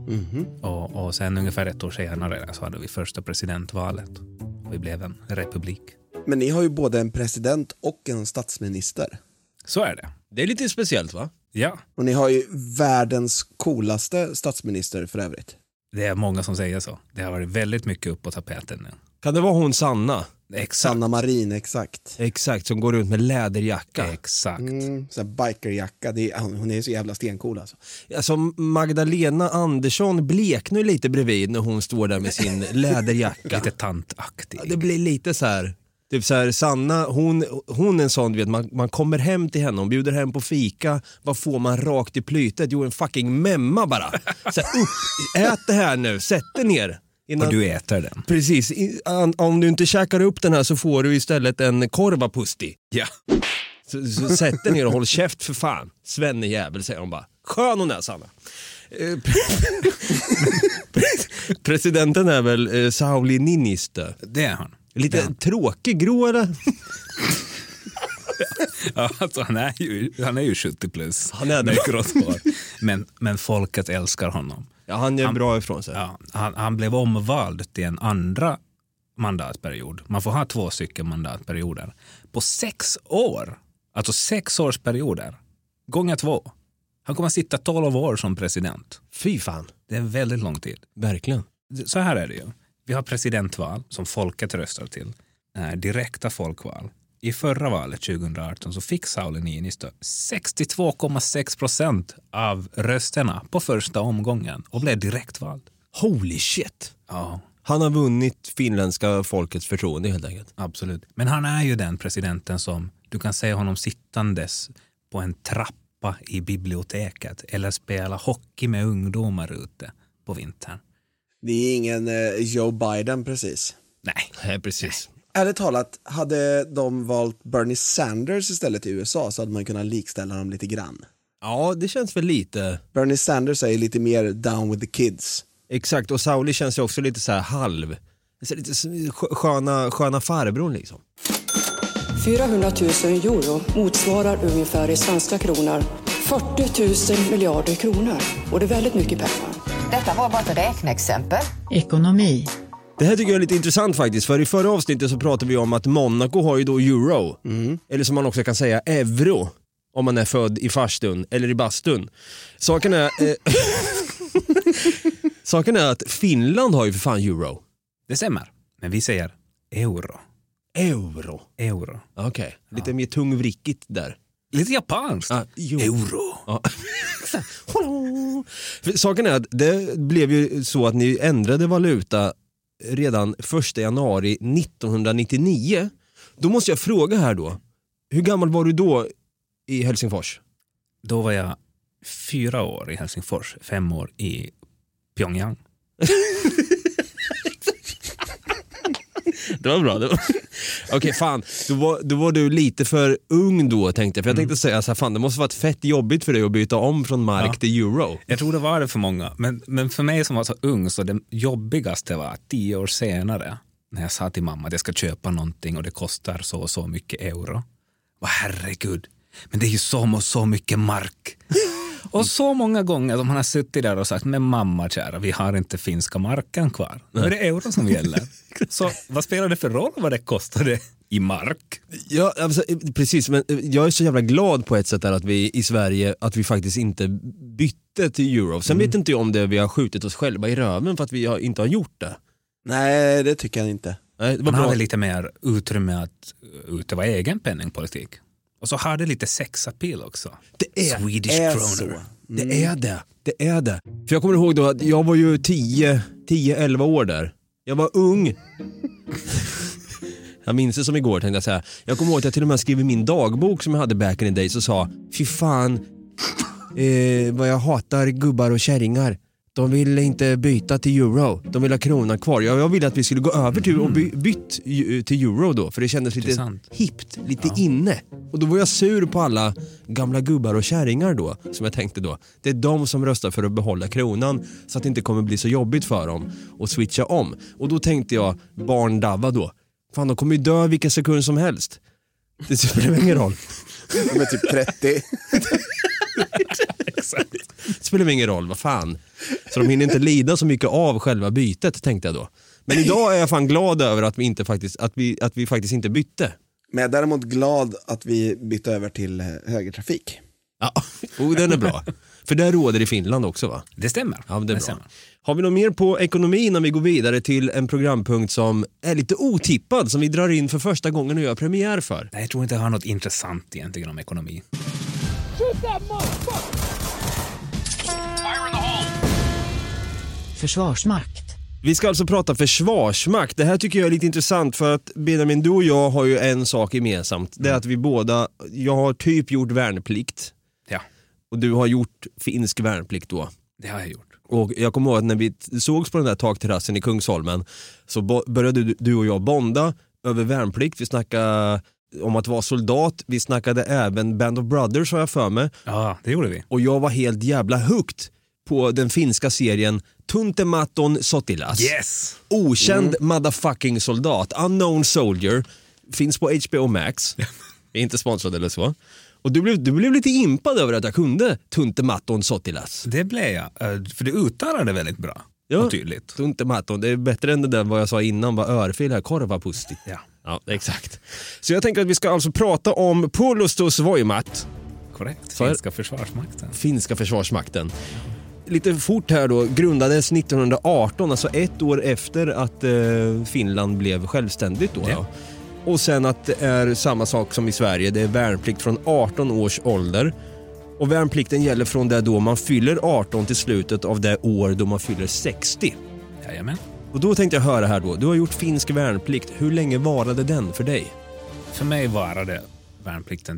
Och sen ungefär ett år senare så hade vi första presidentvalet. Vi blev en republik. Men ni har ju både en president och en statsminister. Så är det. Det är lite speciellt, va? Ja. Och ni har ju världens coolaste statsminister för övrigt. Det är många som säger så. Det har varit väldigt mycket upp på tapeten nu. Kan det vara hon Sanna? Exakt. Sanna Marin, exakt. Exakt, som går runt med läderjacka. Exakt. Så här bikerjacka, hon är så jävla stencool alltså. Alltså Magdalena Andersson bleknar ju lite bredvid när hon står där med sin läderjacka. Lite tantaktig. Ja, det blir lite så här... Typ så här, Sanna, hon är en sån, du vet, man kommer hem till henne, hon bjuder hem på fika, vad får man rakt i plytet? Jo, en fucking memma bara. Så här, ät det här nu, sätt det ner. Och du äter den. Precis, om du inte käkar upp den här så får du istället en korvapusti. Ja. Så sätt den ner och håll käft för fan. Svenne jävel, säger hon bara. Skön hon är, Sanna. Presidenten är väl Sauli Niinistö. Det är han. Lite tråkig, grå eller? Ja, alltså han är ju 70 plus. Han är det. Men folket älskar honom. Ja, han är bra ifrån sig. Ja, han blev omvald till en andra mandatperiod. Man får ha 2 stycken mandatperioder. På 6 år. Alltså 6 årsperioder. Gånger 2. Han kommer att sitta 12 år som president. Fy fan. Det är en väldigt lång tid. Verkligen. Så här är det ju. Vi har presidentval som folket röstar till. Direkta folkval. i förra valet 2018 så fick Sauli Niinistö 62,6% av rösterna på första omgången och blev direktvald. Holy shit! Ja. Han har vunnit finländska folkets förtroende helt enkelt. Absolut. Men han är ju den presidenten som du kan se honom sittandes på en trappa i biblioteket eller spela hockey med ungdomar ute på vintern. Det är ingen Joe Biden precis. Nej, precis. Ärligt talat, hade de valt Bernie Sanders istället i USA så hade man kunnat likställa dem lite grann. Ja, det känns väl lite... Bernie Sanders är lite mer down with the kids. Exakt, och Sauli känns ju också lite så här halv. Så lite sköna farbror liksom. 400 000 euro motsvarar ungefär i svenska kronor 40 000 miljarder kronor. Och det är väldigt mycket pengar. Detta var bara ett räkneexempel. Ekonomi. Det här tycker jag är lite intressant faktiskt. För i förra avsnittet så pratade vi om att Monaco har ju då euro. Eller som man också kan säga euro. Om man är född i farstun eller i bastun. Saken är att Finland har ju för fan euro. Det stämmer. Men vi säger euro. Euro. Okej. Lite mer tungvrickigt där. Lite japanskt. Euro. Ja. Saken är att det blev ju så att ni ändrade valuta redan 1 januari 1999. Då måste jag fråga här då. Hur gammal var du då i Helsingfors? Då var jag 4 år i Helsingfors, 5 år i Pyongyang. Det var bra. Okej, fan. Då var du lite för ung då, tänkte jag. För jag tänkte säga så här, fan, det måste vara fett jobbigt för dig att byta om från mark till euro. Jag tror det var det för många. Men för mig som var så ung så det jobbigaste var 10 år senare när jag sa till mamma att jag ska köpa någonting och det kostar så och så mycket euro. Herregud. Men det är ju så mycket mark. Och så många gånger som han har suttit där och sagt, men mamma kära, vi har inte finska marken kvar. Nu är det euro som gäller. Så vad spelar det för roll vad det kostade i mark? Ja, alltså, precis. Men jag är så jävla glad på ett sätt där att vi i Sverige, att vi faktiskt inte bytte till euro. Sen vet inte jag om det vi har skjutit oss själva i röven för att vi inte har gjort det. Nej, det tycker jag inte. Nej, man hade lite mer utrymme att utöva egen penningpolitik. Och så har det lite sexappeal också. Det är Swedish kronor. Det är det. För jag kommer ihåg då att jag var ju 10-11 år där. Jag var ung. Jag minns det som igår, tänkte jag säga. Jag kommer ihåg att jag till och med skrev i min dagbok som jag hade back in the days och sa, fy fan, vad jag hatar gubbar och kärringar. De vill inte byta till euro. De vill ha kronan kvar. Jag ville att vi skulle gå över till och bytt till euro då. För det kändes lite hippt, lite inne. Och då var jag sur på alla gamla gubbar och kärringar då. Som jag tänkte då. Det är de som röstar för att behålla kronan. Så att det inte kommer bli så jobbigt för dem att switcha om. Och då tänkte jag, barndava då. Fan, de kommer ju dö vilken sekund som helst. Det spelar ingen roll. De är typ 30. Exakt. Det spelar ingen roll, vad fan. Så de hinner inte lida så mycket av själva bytet, tänkte jag då. Men idag är jag fan glad över att vi inte faktiskt, att vi faktiskt inte bytte. Men jag är däremot glad att vi bytte över till högertrafik. Ja, den är bra. För det råder i Finland också, va? Det stämmer. Ja, det är bra. Har vi något mer på ekonomi när vi går vidare till en programpunkt som är lite otippad, som vi drar in för första gången och gör premiär för? Nej, jag tror inte jag har något intressant egentligen om ekonomi. Försvarsmakt. Vi ska alltså prata försvarsmakt. Det här tycker jag är lite intressant för att Benjamin, du och jag har ju en sak gemensamt. Det är att vi båda, jag har typ gjort värnplikt. Ja. Och du har gjort finsk värnplikt då. Det har jag gjort. Och jag kommer ihåg att när vi sågs på den där takterrassen i Kungsholmen så började du och jag bonda över värnplikt. Vi snackade om att vara soldat. Vi snackade även Band of Brothers, har jag för mig. Ja, det gjorde vi. Och jag var helt jävla hooked på den finska serien Tuntematon Sotilas. Yes! Okänd motherfucking soldat. Unknown soldier. Finns på HBO Max. Är inte sponsrad eller så. Och du blev lite impad över att jag kunde Tuntematon Sotilas. Det blev jag. För du uttalade väldigt bra. Ja, och tydligt. Tuntematon. Det är bättre än det där vad jag sa innan. Var örfil här. Korvapustit. Ja, exakt. Så jag tänker att vi ska alltså prata om Puolustus Voimat. Korrekt. Finska försvarsmakten. Finska försvarsmakten. Lite fort här då, grundades 1918, alltså ett år efter att Finland blev självständigt då. Ja. Och sen att det är samma sak som i Sverige. Det är värnplikt från 18 års ålder. Och värnplikten gäller från det då man fyller 18 till slutet av det år då man fyller 60. Jajamän. Och då tänkte jag höra här då. Du har gjort finsk värnplikt. Hur länge varade den för dig? För mig varade värnplikten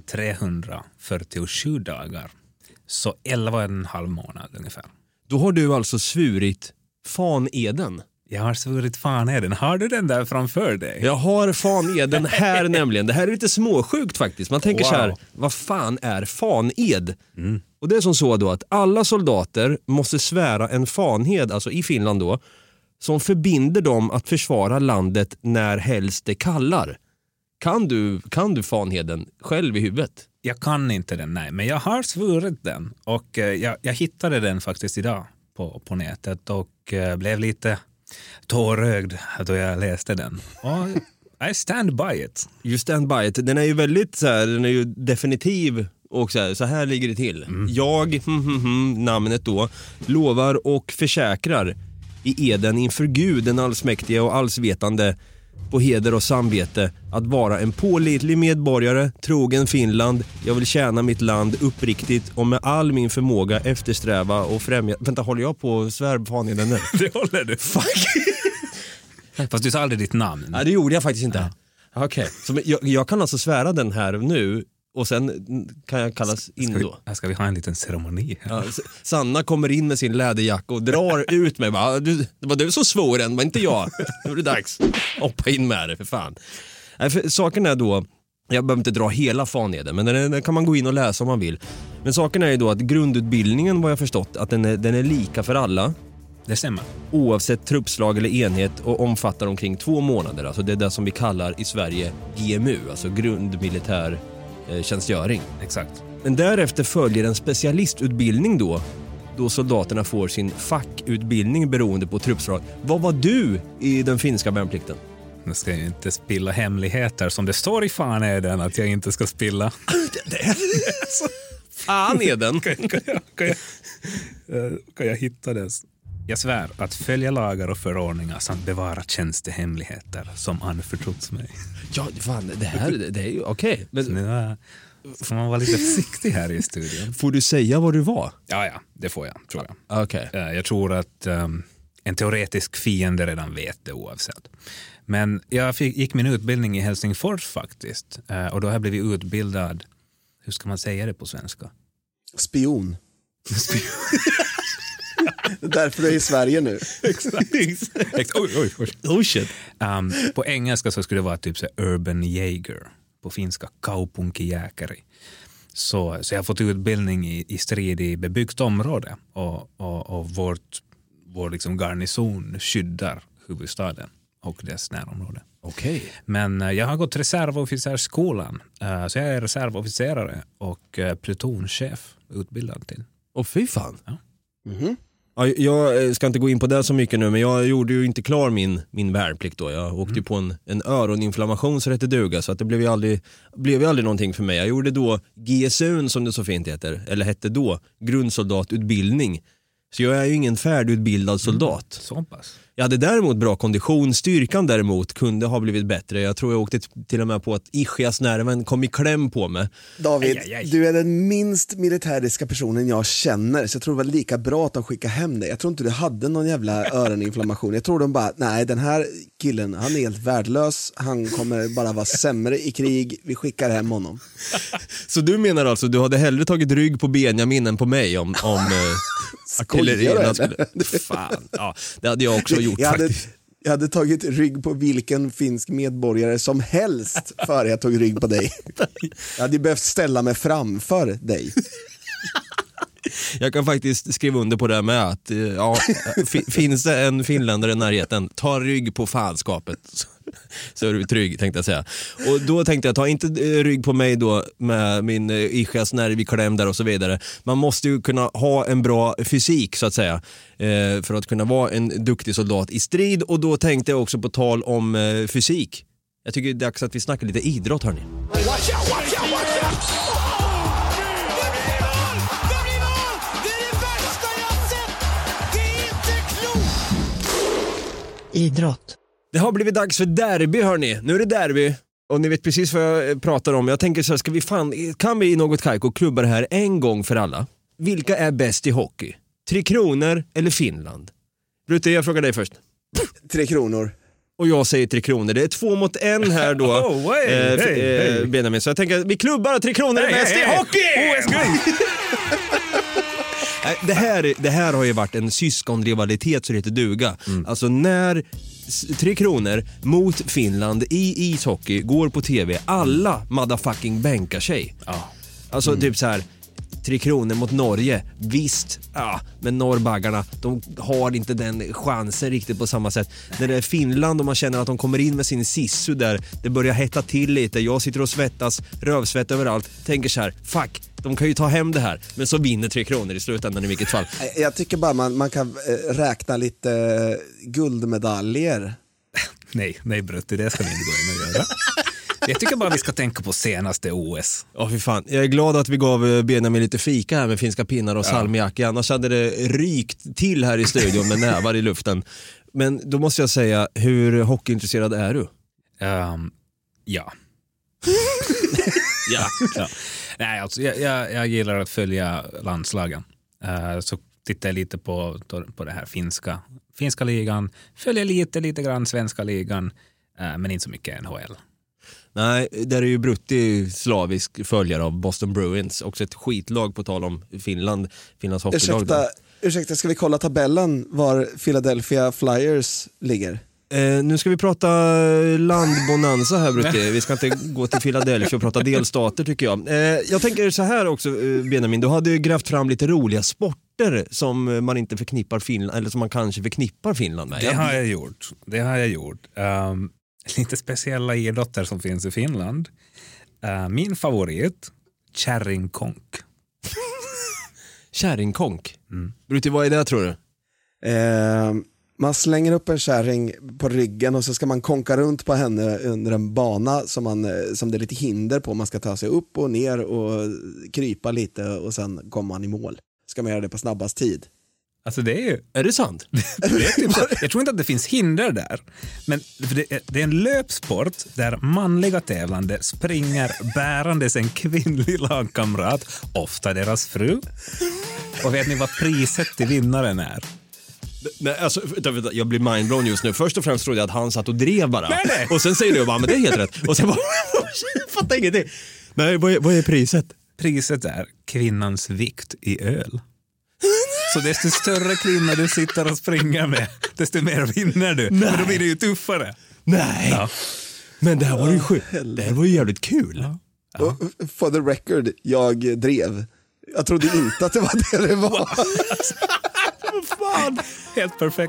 347 dagar. Så 11,5 månad ungefär. Då har du alltså svurit faneden. Jag har svurit faneden. Har du den där framför dig? Jag har faneden här nämligen. Det här är lite småsjukt faktiskt. Man tänker så här, vad fan är faned? Och det är som så då att alla soldater måste svära en faned, alltså i Finland då, som förbinder dem att försvara landet när helst det kallar. Kan du fanheden själv i huvudet? Jag kan inte den, nej. Men jag har svurit den. Och jag hittade den faktiskt idag på nätet och blev lite tårögd då jag läste den. Och I stand by it. You stand by it. Den är ju väldigt så här, den är ju definitiv och så här ligger det till. Jag, namnet då, lovar och försäkrar i eden inför Gud, den allsmäktige och allsvetande, på heder och samvete, att vara en pålitlig medborgare, trogen Finland. Jag vill tjäna mitt land uppriktigt och med all min förmåga eftersträva och främja... Vänta, håller jag på svärfan i den där? Det håller du. Fuck. Fast du sa aldrig ditt namn. Nej, det gjorde jag faktiskt inte. Ja. Okej, så jag kan alltså svära den här nu och sen kan jag kallas in då. Ska vi ha en liten ceremoni? Ja, Sanna kommer in med sin läderjacka och drar ut mig. Det var du som svor den, var inte jag. Nu är det dags. Hoppa in med det, för fan. Nej, för saken är då, jag behöver inte dra hela faneden, men den kan man gå in och läsa om man vill. Men saken är ju då att grundutbildningen, vad jag förstått, att den är lika för alla. Det stämmer. Oavsett truppslag eller enhet, och omfattar omkring 2 månader. Alltså det är det som vi kallar i Sverige GMU, alltså grundmilitär tjänstgöring. Exakt. Men därefter följer en specialistutbildning då soldaterna får sin fackutbildning beroende på truppslag. Vad var du i den finska värnplikten? Nu ska jag inte spilla hemligheter som det står i fan är den att jag inte ska spilla. Fan är den. Kan jag hitta det? Jag svär att följa lagar och förordningar samt bevara tjänstehemligheter som anförtrotts mig. Ja, fan, det är ju okej. Men nu får man vara lite försiktig här i studion. Får du säga vad du var? Ja, det får jag, tror jag. Okej. Jag tror att en teoretisk fiende redan vet det oavsett. Men jag gick min utbildning i Helsingfors faktiskt. Och då har jag blivit utbildad, hur ska man säga det på svenska? Spion. Därför är i Sverige nu. Exakt. Oh shit. På engelska så skulle det vara typ så urban jäger. På finska kaupunkijäkari. Så jag har fått utbildning i strid i bebyggt område. Och vår liksom garnison skyddar huvudstaden och dess närområde. Okej. Men jag har gått reservofficersskolan. Så jag är reservofficerare och plutonchef utbildad till. Och fy fan. Ja. Mm-hmm. Ja, jag ska inte gå in på det så mycket nu, men jag gjorde ju inte klar min värnplikt då. Jag åkte ju på en öroninflammation så det hette duga, så att det blev ju aldrig någonting för mig. Jag gjorde då GSUn som det så fint heter, eller hette då grundsoldatutbildning. Så jag är ju ingen färdigutbildad soldat. Så pass. Jag hade däremot bra kondition. Styrkan däremot kunde ha blivit bättre. Jag tror jag åkte till och med på att ischiasnerven kom i kläm på mig. David, du är den minst militäriska personen jag känner. Så jag tror det var lika bra att de skickade hem dig. Jag tror inte du hade någon jävla öroninflammation. Jag tror de bara, nej, den här killen, han är helt värdelös. Han kommer bara vara sämre i krig. Vi skickar hem honom. Så du menar alltså, du hade hellre tagit rygg på Benjamin än på mig om artillerierna skulle... Fan, ja, det hade jag också gjort faktiskt. Jag hade tagit rygg på vilken finsk medborgare som helst före jag tog rygg på dig. Jag hade behövt ställa mig framför dig. Jag kan faktiskt skriva under på det med att finns det en finländare i närheten, ta rygg på fanskapet så är du trygg, tänkte jag säga. Och då tänkte jag, ta inte rygg på mig då med min ischiasnerv i kläm där och så vidare. Man måste ju kunna ha en bra fysik så att säga för att kunna vara en duktig soldat i strid. Och då tänkte jag också på tal om fysik. Jag tycker det är dags att vi snackar lite idrott, hörni. Idrott. Det har blivit dags för derby, hörni. Nu är det derby. Och ni vet precis vad jag pratar om. Jag tänker så här, kan vi i Något Kaiko klubba det här en gång för alla? Vilka är bäst i hockey? 3 Kronor eller Finland? Brutte, jag frågar dig först. 3 Kronor. Och jag säger 3 Kronor. Det är 2 mot 1 här då. Benjamin. Så jag tänker att vi klubbar 3 Kronor är bäst i hockey! Det här har ju varit en syskonrivalitet så det heter duga. Alltså när 3 Kronor mot Finland i ishockey går på tv, alla motherfucking bänkar sig. Alltså typ så här 3 Kronor mot Norge, visst, men norrbaggarna, de har inte den chansen riktigt på samma sätt. När det är Finland och man känner att de kommer in med sin sissu där, det börjar hetta till lite, jag sitter och svettas, rövsvett överallt, tänker så här, fuck, de kan ju ta hem det här, men så vinner 3 Kronor i slutändan i vilket fall. Jag tycker bara man kan räkna lite guldmedaljer. Nej Brutti, det ska vi inte gå in och göra. Jag tycker bara vi ska tänka på senaste OS. Fy fan. Jag är glad att vi gav Benjamin lite fika här med finska pinnar och salmiak. Annars hade det rykt till här i studion med nävar i luften. Men då måste jag säga, hur hockeyintresserad är du? Ja. Nej, alltså, jag gillar att följa landslagen. Så tittar jag lite på det här finska ligan. Följer lite grann svenska ligan. Men inte så mycket NHL. Nej, där är ju Brutti slavisk följare av Boston Bruins. Också ett skitlag på tal om Finlands hockeylag. Ursäkta, ska vi kolla tabellen var Philadelphia Flyers ligger? Nu ska vi prata landbonanza här, Brutti. Vi ska inte gå till Philadelphia och prata delstater tycker jag. Jag tänker så här också, Benjamin. Du hade ju grävt fram lite roliga sporter som man inte förknippar Finland, eller som man kanske förknippar Finland med. Det har jag gjort. Lite speciella idrotter som finns i Finland. Min favorit, kärringkonk. Kärringkonk? Brutti, vad är det tror du? Man slänger upp en kärring på ryggen och så ska man konka runt på henne under en bana som det är lite hinder på. Man ska ta sig upp och ner och krypa lite och sen kommer man i mål. Ska man göra det på snabbast tid. Alltså det är ju... Är det sant? Jag tror inte att det finns hinder där. Men det är en löpsport där manliga tävlande springer bärandes en kvinnlig lagkamrat, ofta deras fru. Och vet ni vad priset till vinnaren är? Nej, alltså, jag blir mindblown just nu. Först och främst trodde jag att han satt och drev bara. Nej. Och sen säger du bara, men det är helt rätt. Och sen bara, jag fattar ingenting. Nej, vad är priset? Priset är kvinnans vikt i öl. Så desto större kvinna du sitter och springer med, desto mer vinner du. Nej. Men då blir det ju tuffare. Nej, men det här var ju sjukt. Det här var ju jävligt kul. Ja. For the record, jag drev. Jag trodde inte att det var det var. Fan, helt perfekt.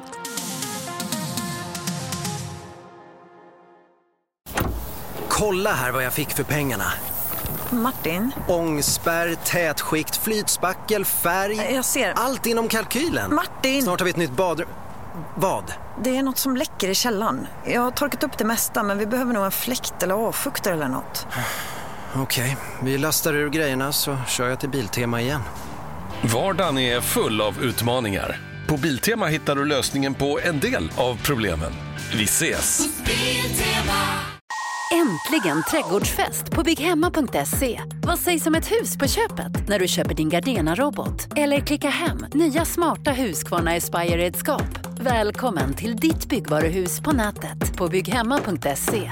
Kolla här vad jag fick för pengarna. Martin? Ångspärr, tätskikt, flytspackel, färg. Jag ser. Allt inom kalkylen. Martin! Snart har vi ett nytt badrum. Vad? Det är något som läcker i källaren. Jag har torkat upp det mesta, men vi behöver nog en fläkt eller avfuktare eller något. Okej, vi lastar ur grejerna så kör jag till Biltema igen. Vardagen är full av utmaningar. På Biltema hittar du lösningen på en del av problemen. Vi ses! Äntligen trädgårdsfest på bygghemma.se. Vad sägs om ett hus på köpet när du köper din Gardena-robot? Eller klicka hem nya smarta Husqvarna Aspire-redskap. Välkommen till ditt byggvaruhus på nätet på bygghemma.se.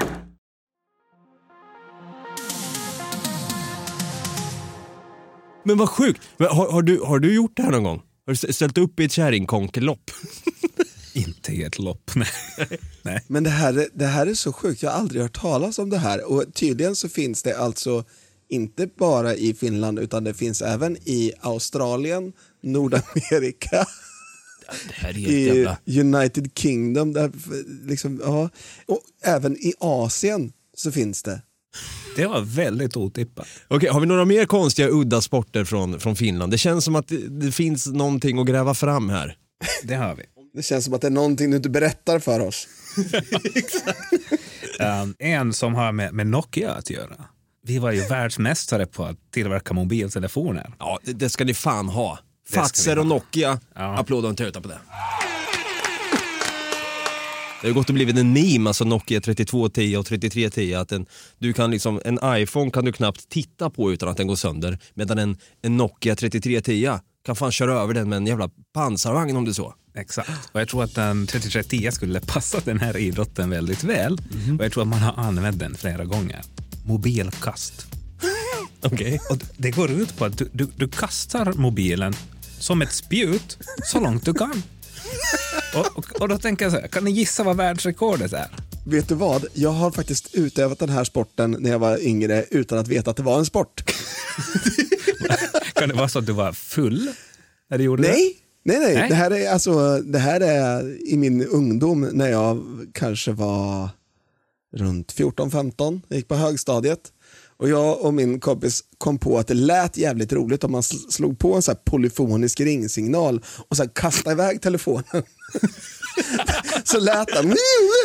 Men vad sjukt. Har du gjort det här någon gång? Har du ställt upp i ett kärringkonkelopp? Inte i ett lopp, nej. Men det här är så sjukt, jag har aldrig hört talas om det här. Och tydligen så finns det alltså inte bara i Finland utan det finns även i Australien, Nordamerika, det här är i jävla... United Kingdom, där liksom, ja. Och även i Asien så finns det. Det var väldigt otippat. Okej, har vi några mer konstiga udda sporter från Finland? Det känns som att det finns någonting att gräva fram här. Det har vi. Det känns som att det är någonting du inte berättar för oss. Exakt. En som har med Nokia att göra. Vi var ju världsmästare på att tillverka mobiltelefoner. Ja, det ska ni fan ha. Fatser och Nokia. Ja. Applåd och en tuta på det. Det har gått och blivit en meme, alltså Nokia 3210 och 3310, att du kan liksom, en iPhone kan du knappt titta på utan att den går sönder, medan en Nokia 3310 kan fan köra över den med en jävla pansarvagn om du så. Exakt. Och jag tror att den 3310 skulle passa den här idrotten väldigt väl. Och jag tror att man har använt den flera gånger. Mobilkast. Okej. Och det går ut på att du kastar mobilen som ett spjut så långt du kan. Och då tänker jag så här, kan ni gissa vad världsrekordet är? Vet du vad? Jag har faktiskt utövat den här sporten när jag var yngre utan att veta att det var en sport. Kan det vara så att du var full när du gjorde det? Nej. Det här är i min ungdom när jag kanske var runt 14-15. Jag gick på högstadiet. Och jag och min kompis kom på att det lät jävligt roligt om man slog på en så här polyfonisk ringsignal och så här kastade iväg telefonen. Så lät det.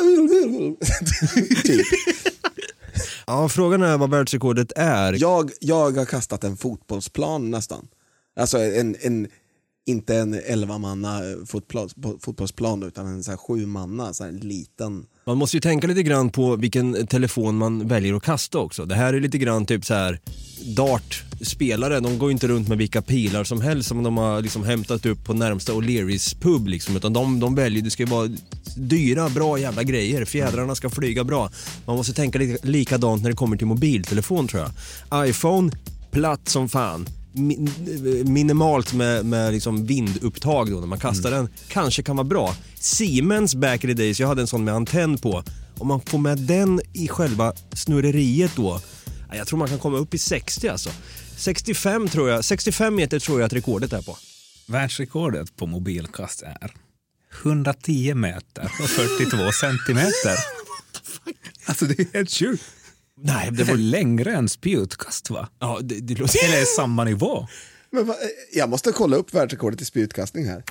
Typ. Ja, frågan är vad världsrekordet är. Jag har kastat en fotbollsplan nästan. Alltså inte en 11-manna fotbollsplan utan en så här 7-manna, så här liten. Man måste ju tänka lite grann på vilken telefon man väljer att kasta också. Det här är lite grann typ så här dartspelare, de går inte runt med vilka pilar som helst som de har liksom hämtat upp på närmsta O'Learys pub liksom, utan de väljer, det ska ju vara dyra, bra jävla grejer, fjädrarna ska flyga bra. Man måste tänka likadant när det kommer till mobiltelefon, tror jag. iPhone, platt som fan. Minimalt med liksom vindupptag då när man kastar den, kanske kan vara bra. Siemens back in the days, jag hade en sån med antenn på. Om man får med den i själva snurreriet då, jag tror man kan komma upp i 60 alltså. 65 meter tror jag att rekordet är på. Världsrekordet på mobilkast är 110 meter och 42 centimeter. Alltså det är helt sjukt. Nej, det var längre än spjutkast, va? Ja, det låter... Eller samma nivå. Men jag måste kolla upp världsrekordet i spjutkastning här.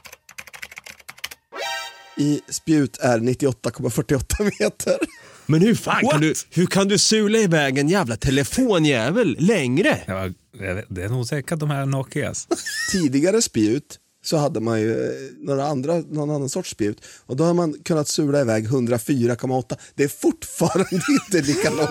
I spjut är 98,48 meter. Men hur fan kan du sula iväg en jävla telefonjävel längre? Ja, det är nog säkert de här Nokias. Tidigare spjut så hade man ju någon annan sorts spjut. Och då har man kunnat sula iväg 104,8. Det är fortfarande inte lika långt.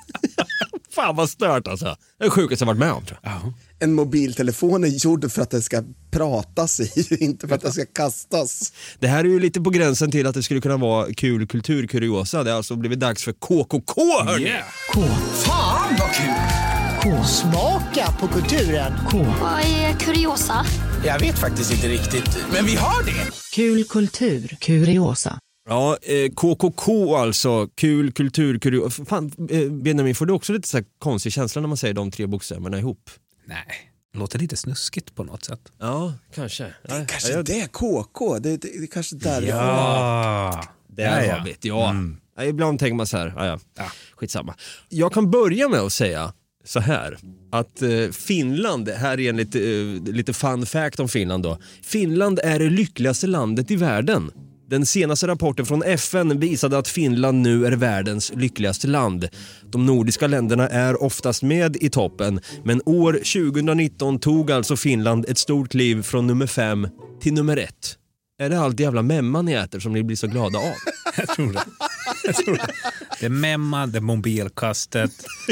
Fan vad stört alltså. Det är sjukt jag varit med om, tror jag. Ja. En mobiltelefon är gjord för att den ska pratas i, inte för att den ska kastas. Det här är ju lite på gränsen till att det skulle kunna vara kul kulturkuriosa. Det har alltså blivit dags för KKK, hörni! Yeah. K. Fan vad kul! K. Smaka på kulturen. K. Vad är kuriosa? Jag vet faktiskt inte riktigt, men vi har det. Kul kultur, kuriosa. Ja, KKK alltså, kul kultur, kuriosa. Fan, Benjamin, får du också lite så här konstig känsla när man säger de tre bokstäverna ihop? Nej, det låter lite snuskigt på något sätt. Ja, kanske. Det är KK, det är kanske där. Ja, det är jobbigt, ja. Ja, ibland tänker man så här, skitsamma. Jag kan börja med att säga så här, att Finland, här är en lite fun fact om Finland då. Finland är det lyckligaste landet i världen. Den senaste rapporten från FN visade att Finland nu är världens lyckligaste land. De nordiska länderna är oftast med i toppen, men år 2019 tog alltså Finland ett stort kliv från nummer 5 till nummer 1. Är det allt jävla memma ni äter som ni blir så glada av? Jag tror det. Det är memma, det är mobilkastet.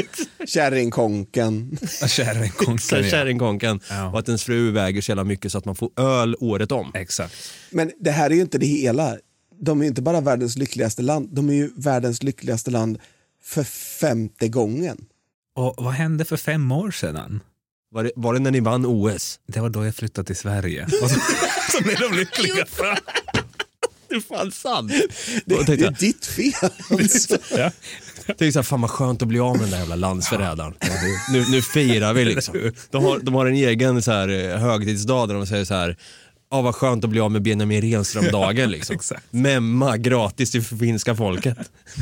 Kärringkonken. Kärringkonken. Ja. Och att ens fru väger så jävla mycket så att man får öl året om. Exakt. Men det här är ju inte det hela. De är ju inte bara världens lyckligaste land. De är ju världens lyckligaste land för 5:e gången. Och vad hände för 5 år sedan? Var det när ni vann OS? Det var då jag flyttade till Sverige. Och så blev de lyckliga. Det är fan sant. Det är ditt fel. Ja. Det är så här, fan vad skönt att bli av med den där jävla landsförrädaren. Nu firar vi liksom. De har en egen så här högtidsdag där de säger så här: vad skönt att bli av med Benjamin Renström-dagen liksom. Memma gratis till finska folket.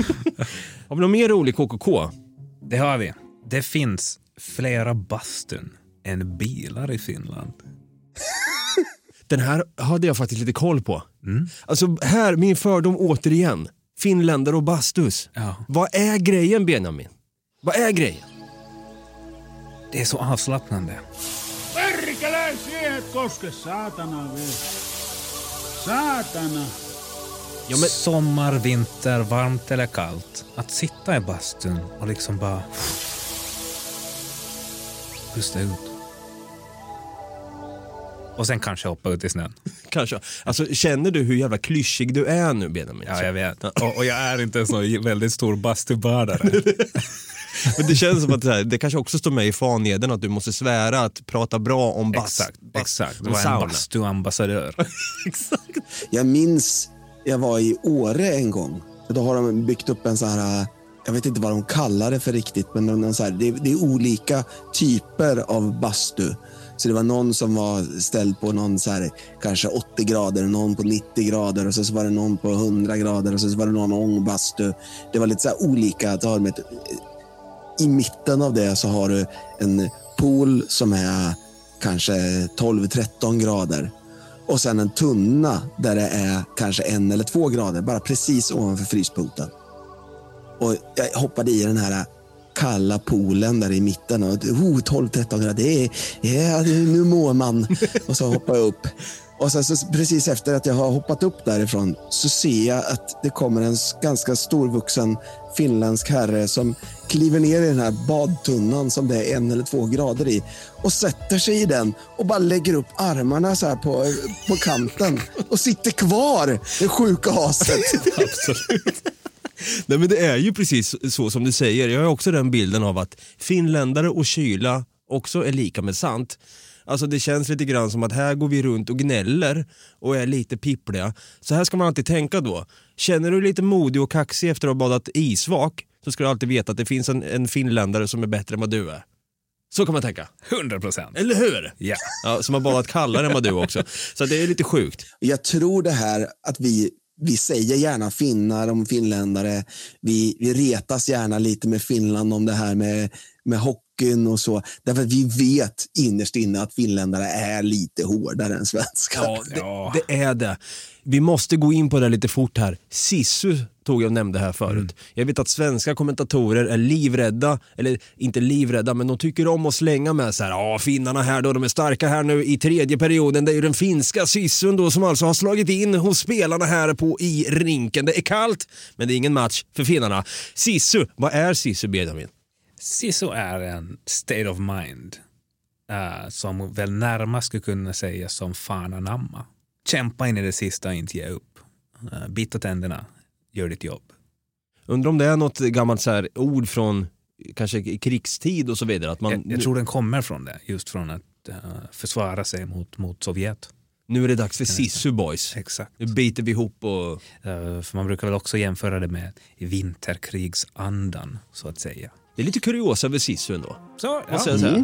Har vi någon mer rolig KKK? Det har vi. Det finns flera bastun än bilar i Finland. Den här hade jag faktiskt lite koll på. Alltså här, min fördom återigen. Finländare och bastus. Ja. Vad är grejen, Benjamin? Vad är grejen? Det är så avslappnande. Perkele, siihen koske, saatana vielä. Saatana. Ja, men... Sommar, vinter, varmt eller kallt. Att sitta i bastun och liksom bara pusta ut. Och sen kanske hoppa ut i snön. Kanske. Alltså, känner du hur jävla klyschig du är nu, Benjamin? Ja, jag vet. Och jag är inte en så väldigt stor bastubadare. Men det känns som att det kanske också står med i faneden att du måste svära att prata bra om Exakt. Det var en bastuambassadör. Exakt. Jag minns, jag var i Åre en gång. Då har de byggt upp en så här, jag vet inte vad de kallar det för riktigt, men någon så här, det är olika typer av bastu. Så det var någon som var ställd på någon så här, kanske 80 grader, någon på 90 grader och så var det någon på 100 grader och så var det någon ångbastu. Det var lite så här olika. I mitten av det så har du en pool som är kanske 12-13 grader. Och sen en tunna där det är kanske 1 eller 2 grader, bara precis ovanför fryspunkten. Och jag hoppade i den här kalla poolen där i mitten och 12-13 grader, nu mår man. Och så hoppar jag upp. Och sen så precis efter att jag har hoppat upp därifrån så ser jag att det kommer en ganska storvuxen finländsk herre som kliver ner i den här badtunnan som det är 1 eller 2 grader i och sätter sig i den och bara lägger upp armarna så här på kanten och sitter kvar, det sjuka aset. Absolut. Nej, men det är ju precis så som du säger. Jag har också den bilden av att finländare och kyla också är lika med sant. Alltså det känns lite grann som att här går vi runt och gnäller och är lite pippliga. Så här ska man alltid tänka då. Känner du lite modig och kaxig efter att ha badat isvak så ska du alltid veta att det finns en finländare som är bättre än vad du är. Så kan man tänka. 100%. Eller hur? Ja. Ja, som har badat kallare än vad du också. Så det är lite sjukt. Jag tror det här att vi säger gärna finnar om finländare. Vi retas gärna lite med Finland om det här med hockeyn och så. Därför att vi vet innerst inne att finländare är lite hårdare än svenskar. Ja, det är det. Vi måste gå in på det lite fort här. Sissu tog jag nämnde här förut. Jag vet att svenska kommentatorer är livrädda, eller inte livrädda, men de tycker om att slänga med så här, finnarna här då, de är starka här nu i tredje perioden. Det är ju den finska Sissun då som alltså har slagit in hos spelarna här i rinken. Det är kallt, men det är ingen match för finnarna. Sissu, vad är Sissu, Benjamin? Sissu är en state of mind som väl närmast skulle kunna säga som fan anamma. Kämpa in i det sista och inte ge upp. Bita tänderna, gör ditt jobb. Undrar om det är något gammalt så här ord från kanske krigstid och så vidare. Att jag tror den kommer från det, just från att försvara sig mot Sovjet. Nu är det dags för Sissu boys. Exakt. Nu biter vi ihop och... För man brukar väl också jämföra det med vinterkrigsandan, så att säga. Det är lite kuriosa över Sissu ändå. Så, ja. Så här.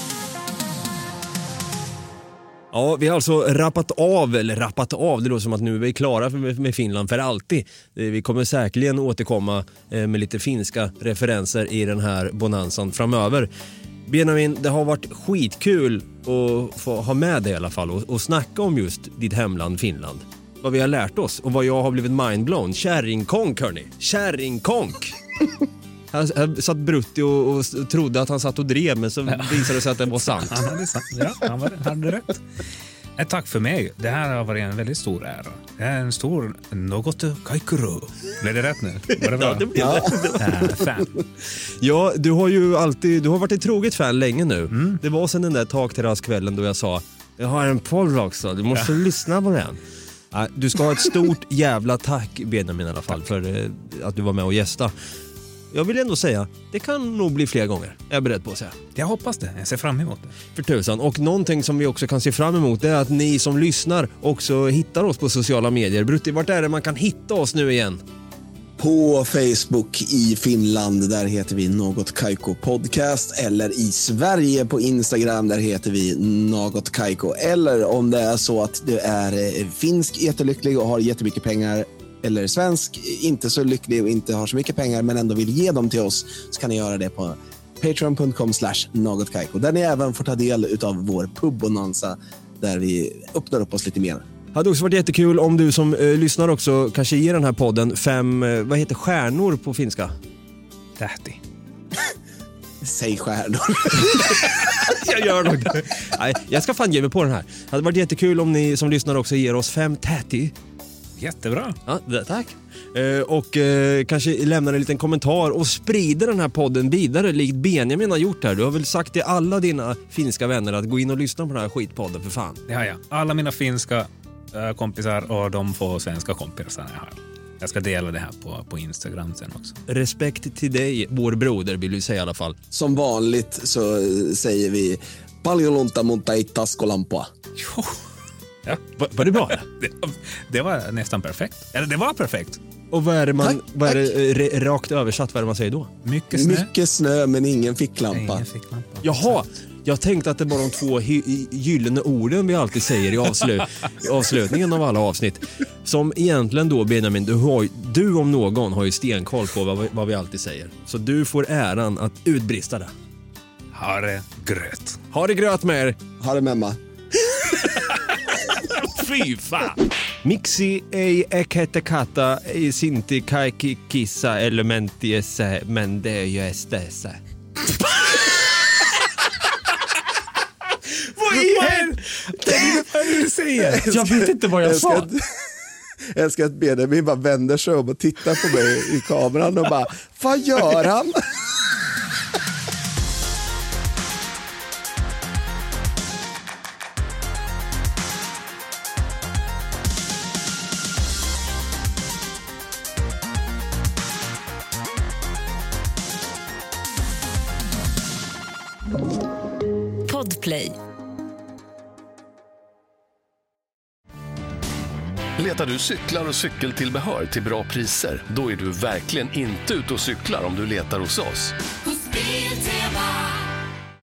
Ja, vi har alltså rappat av, det låter som att nu är vi klara med Finland för alltid. Vi kommer säkerligen återkomma med lite finska referenser i den här bonanzan framöver. Benjamin, det har varit skitkul att få ha med dig i alla fall och snacka om just ditt hemland Finland. Vad vi har lärt oss och vad jag har blivit mindblown. Kärringkonk, hörni. Kärringkonk! Han satt Brutti och trodde att han satt och drev, men så visade det sig att det var sant. Han hade sant. Ja, han hade rätt. Tack för mig. Det här har varit en väldigt stor ära. Det är en stor Något Kaikuru. Blev det rätt nu? Var det bra? Ja, det blev det. Fan. Ja, du har varit ett troget fan länge nu. Det var sen den där takterraskvällen då jag sa, jag har en podd också, du måste lyssna på den. Du ska ha ett stort jävla tack, Benjamin, i alla fall, för att du var med och gästa. Jag vill ändå säga, det kan nog bli fler gånger. Jag är beredd på att säga. Jag hoppas det. Jag ser fram emot det. För tusan. Och någonting som vi också kan se fram emot är att ni som lyssnar också hittar oss på sociala medier. Brutti, vart är det man kan hitta oss nu igen? På Facebook i Finland, där heter vi Något Kaiko Podcast. Eller i Sverige på Instagram, där heter vi Något Kaiko. Eller om det är så att du är finsk, jättelycklig och har jättemycket pengar, eller svensk, inte så lycklig och inte har så mycket pengar men ändå vill ge dem till oss, så kan ni göra det på patreon.com/nogotkaiko, där ni även får ta del av vår pubbonanza där vi öppnar upp oss lite mer. Det hade också varit jättekul om du som lyssnar också kanske ger den här podden 5, vad heter stjärnor på finska? Tähti. Säg stjärnor. Jag gör nog det. Nej, jag ska fan ge mig på den här. Det hade varit jättekul om ni som lyssnar också ger oss 5 tähti. Jättebra. Ja, tack. Och kanske lämnar en liten kommentar och sprider den här podden vidare likt Benjamin har gjort här. Du har väl sagt till alla dina finska vänner att gå in och lyssna på den här skitpodden för fan. Ja. Alla mina finska kompisar och de få svenska kompisar jag har. Jag ska dela det här på Instagram sen också. Respekt till dig, vår broder, vill vi säga i alla fall. Som vanligt så säger vi paljon lunta mutta ei taskulampua. Jo. Ja. Var det bra? Det var nästan perfekt. Eller det var perfekt. Och vad är det rakt översatt, vad är det man säger då? Mycket snö men ingen ficklampa. Jaha, jag tänkte att det var de 2 gyllene orden vi alltid säger i avslutningen av alla avsnitt. Som egentligen då, Benjamin, du om någon har ju stenkoll på vad vi alltid säger. Så du får äran att utbrista det. Ha det gröt. Ha det gröt med er. Ha det memma. Fy fan. Miksi ei eketekata ei sinti kaikki kissa elementiessä men det görs dessa. Vad är det du säger? Jag vet inte vad jag sa. Jag älskar att Benjamin bara vänder sig om och tittar på mig i kameran och bara, vad gör han? Podplay. Letar du cyklar och cykeltillbehör till bra priser? Då är du verkligen inte ute och cyklar om du letar hos oss.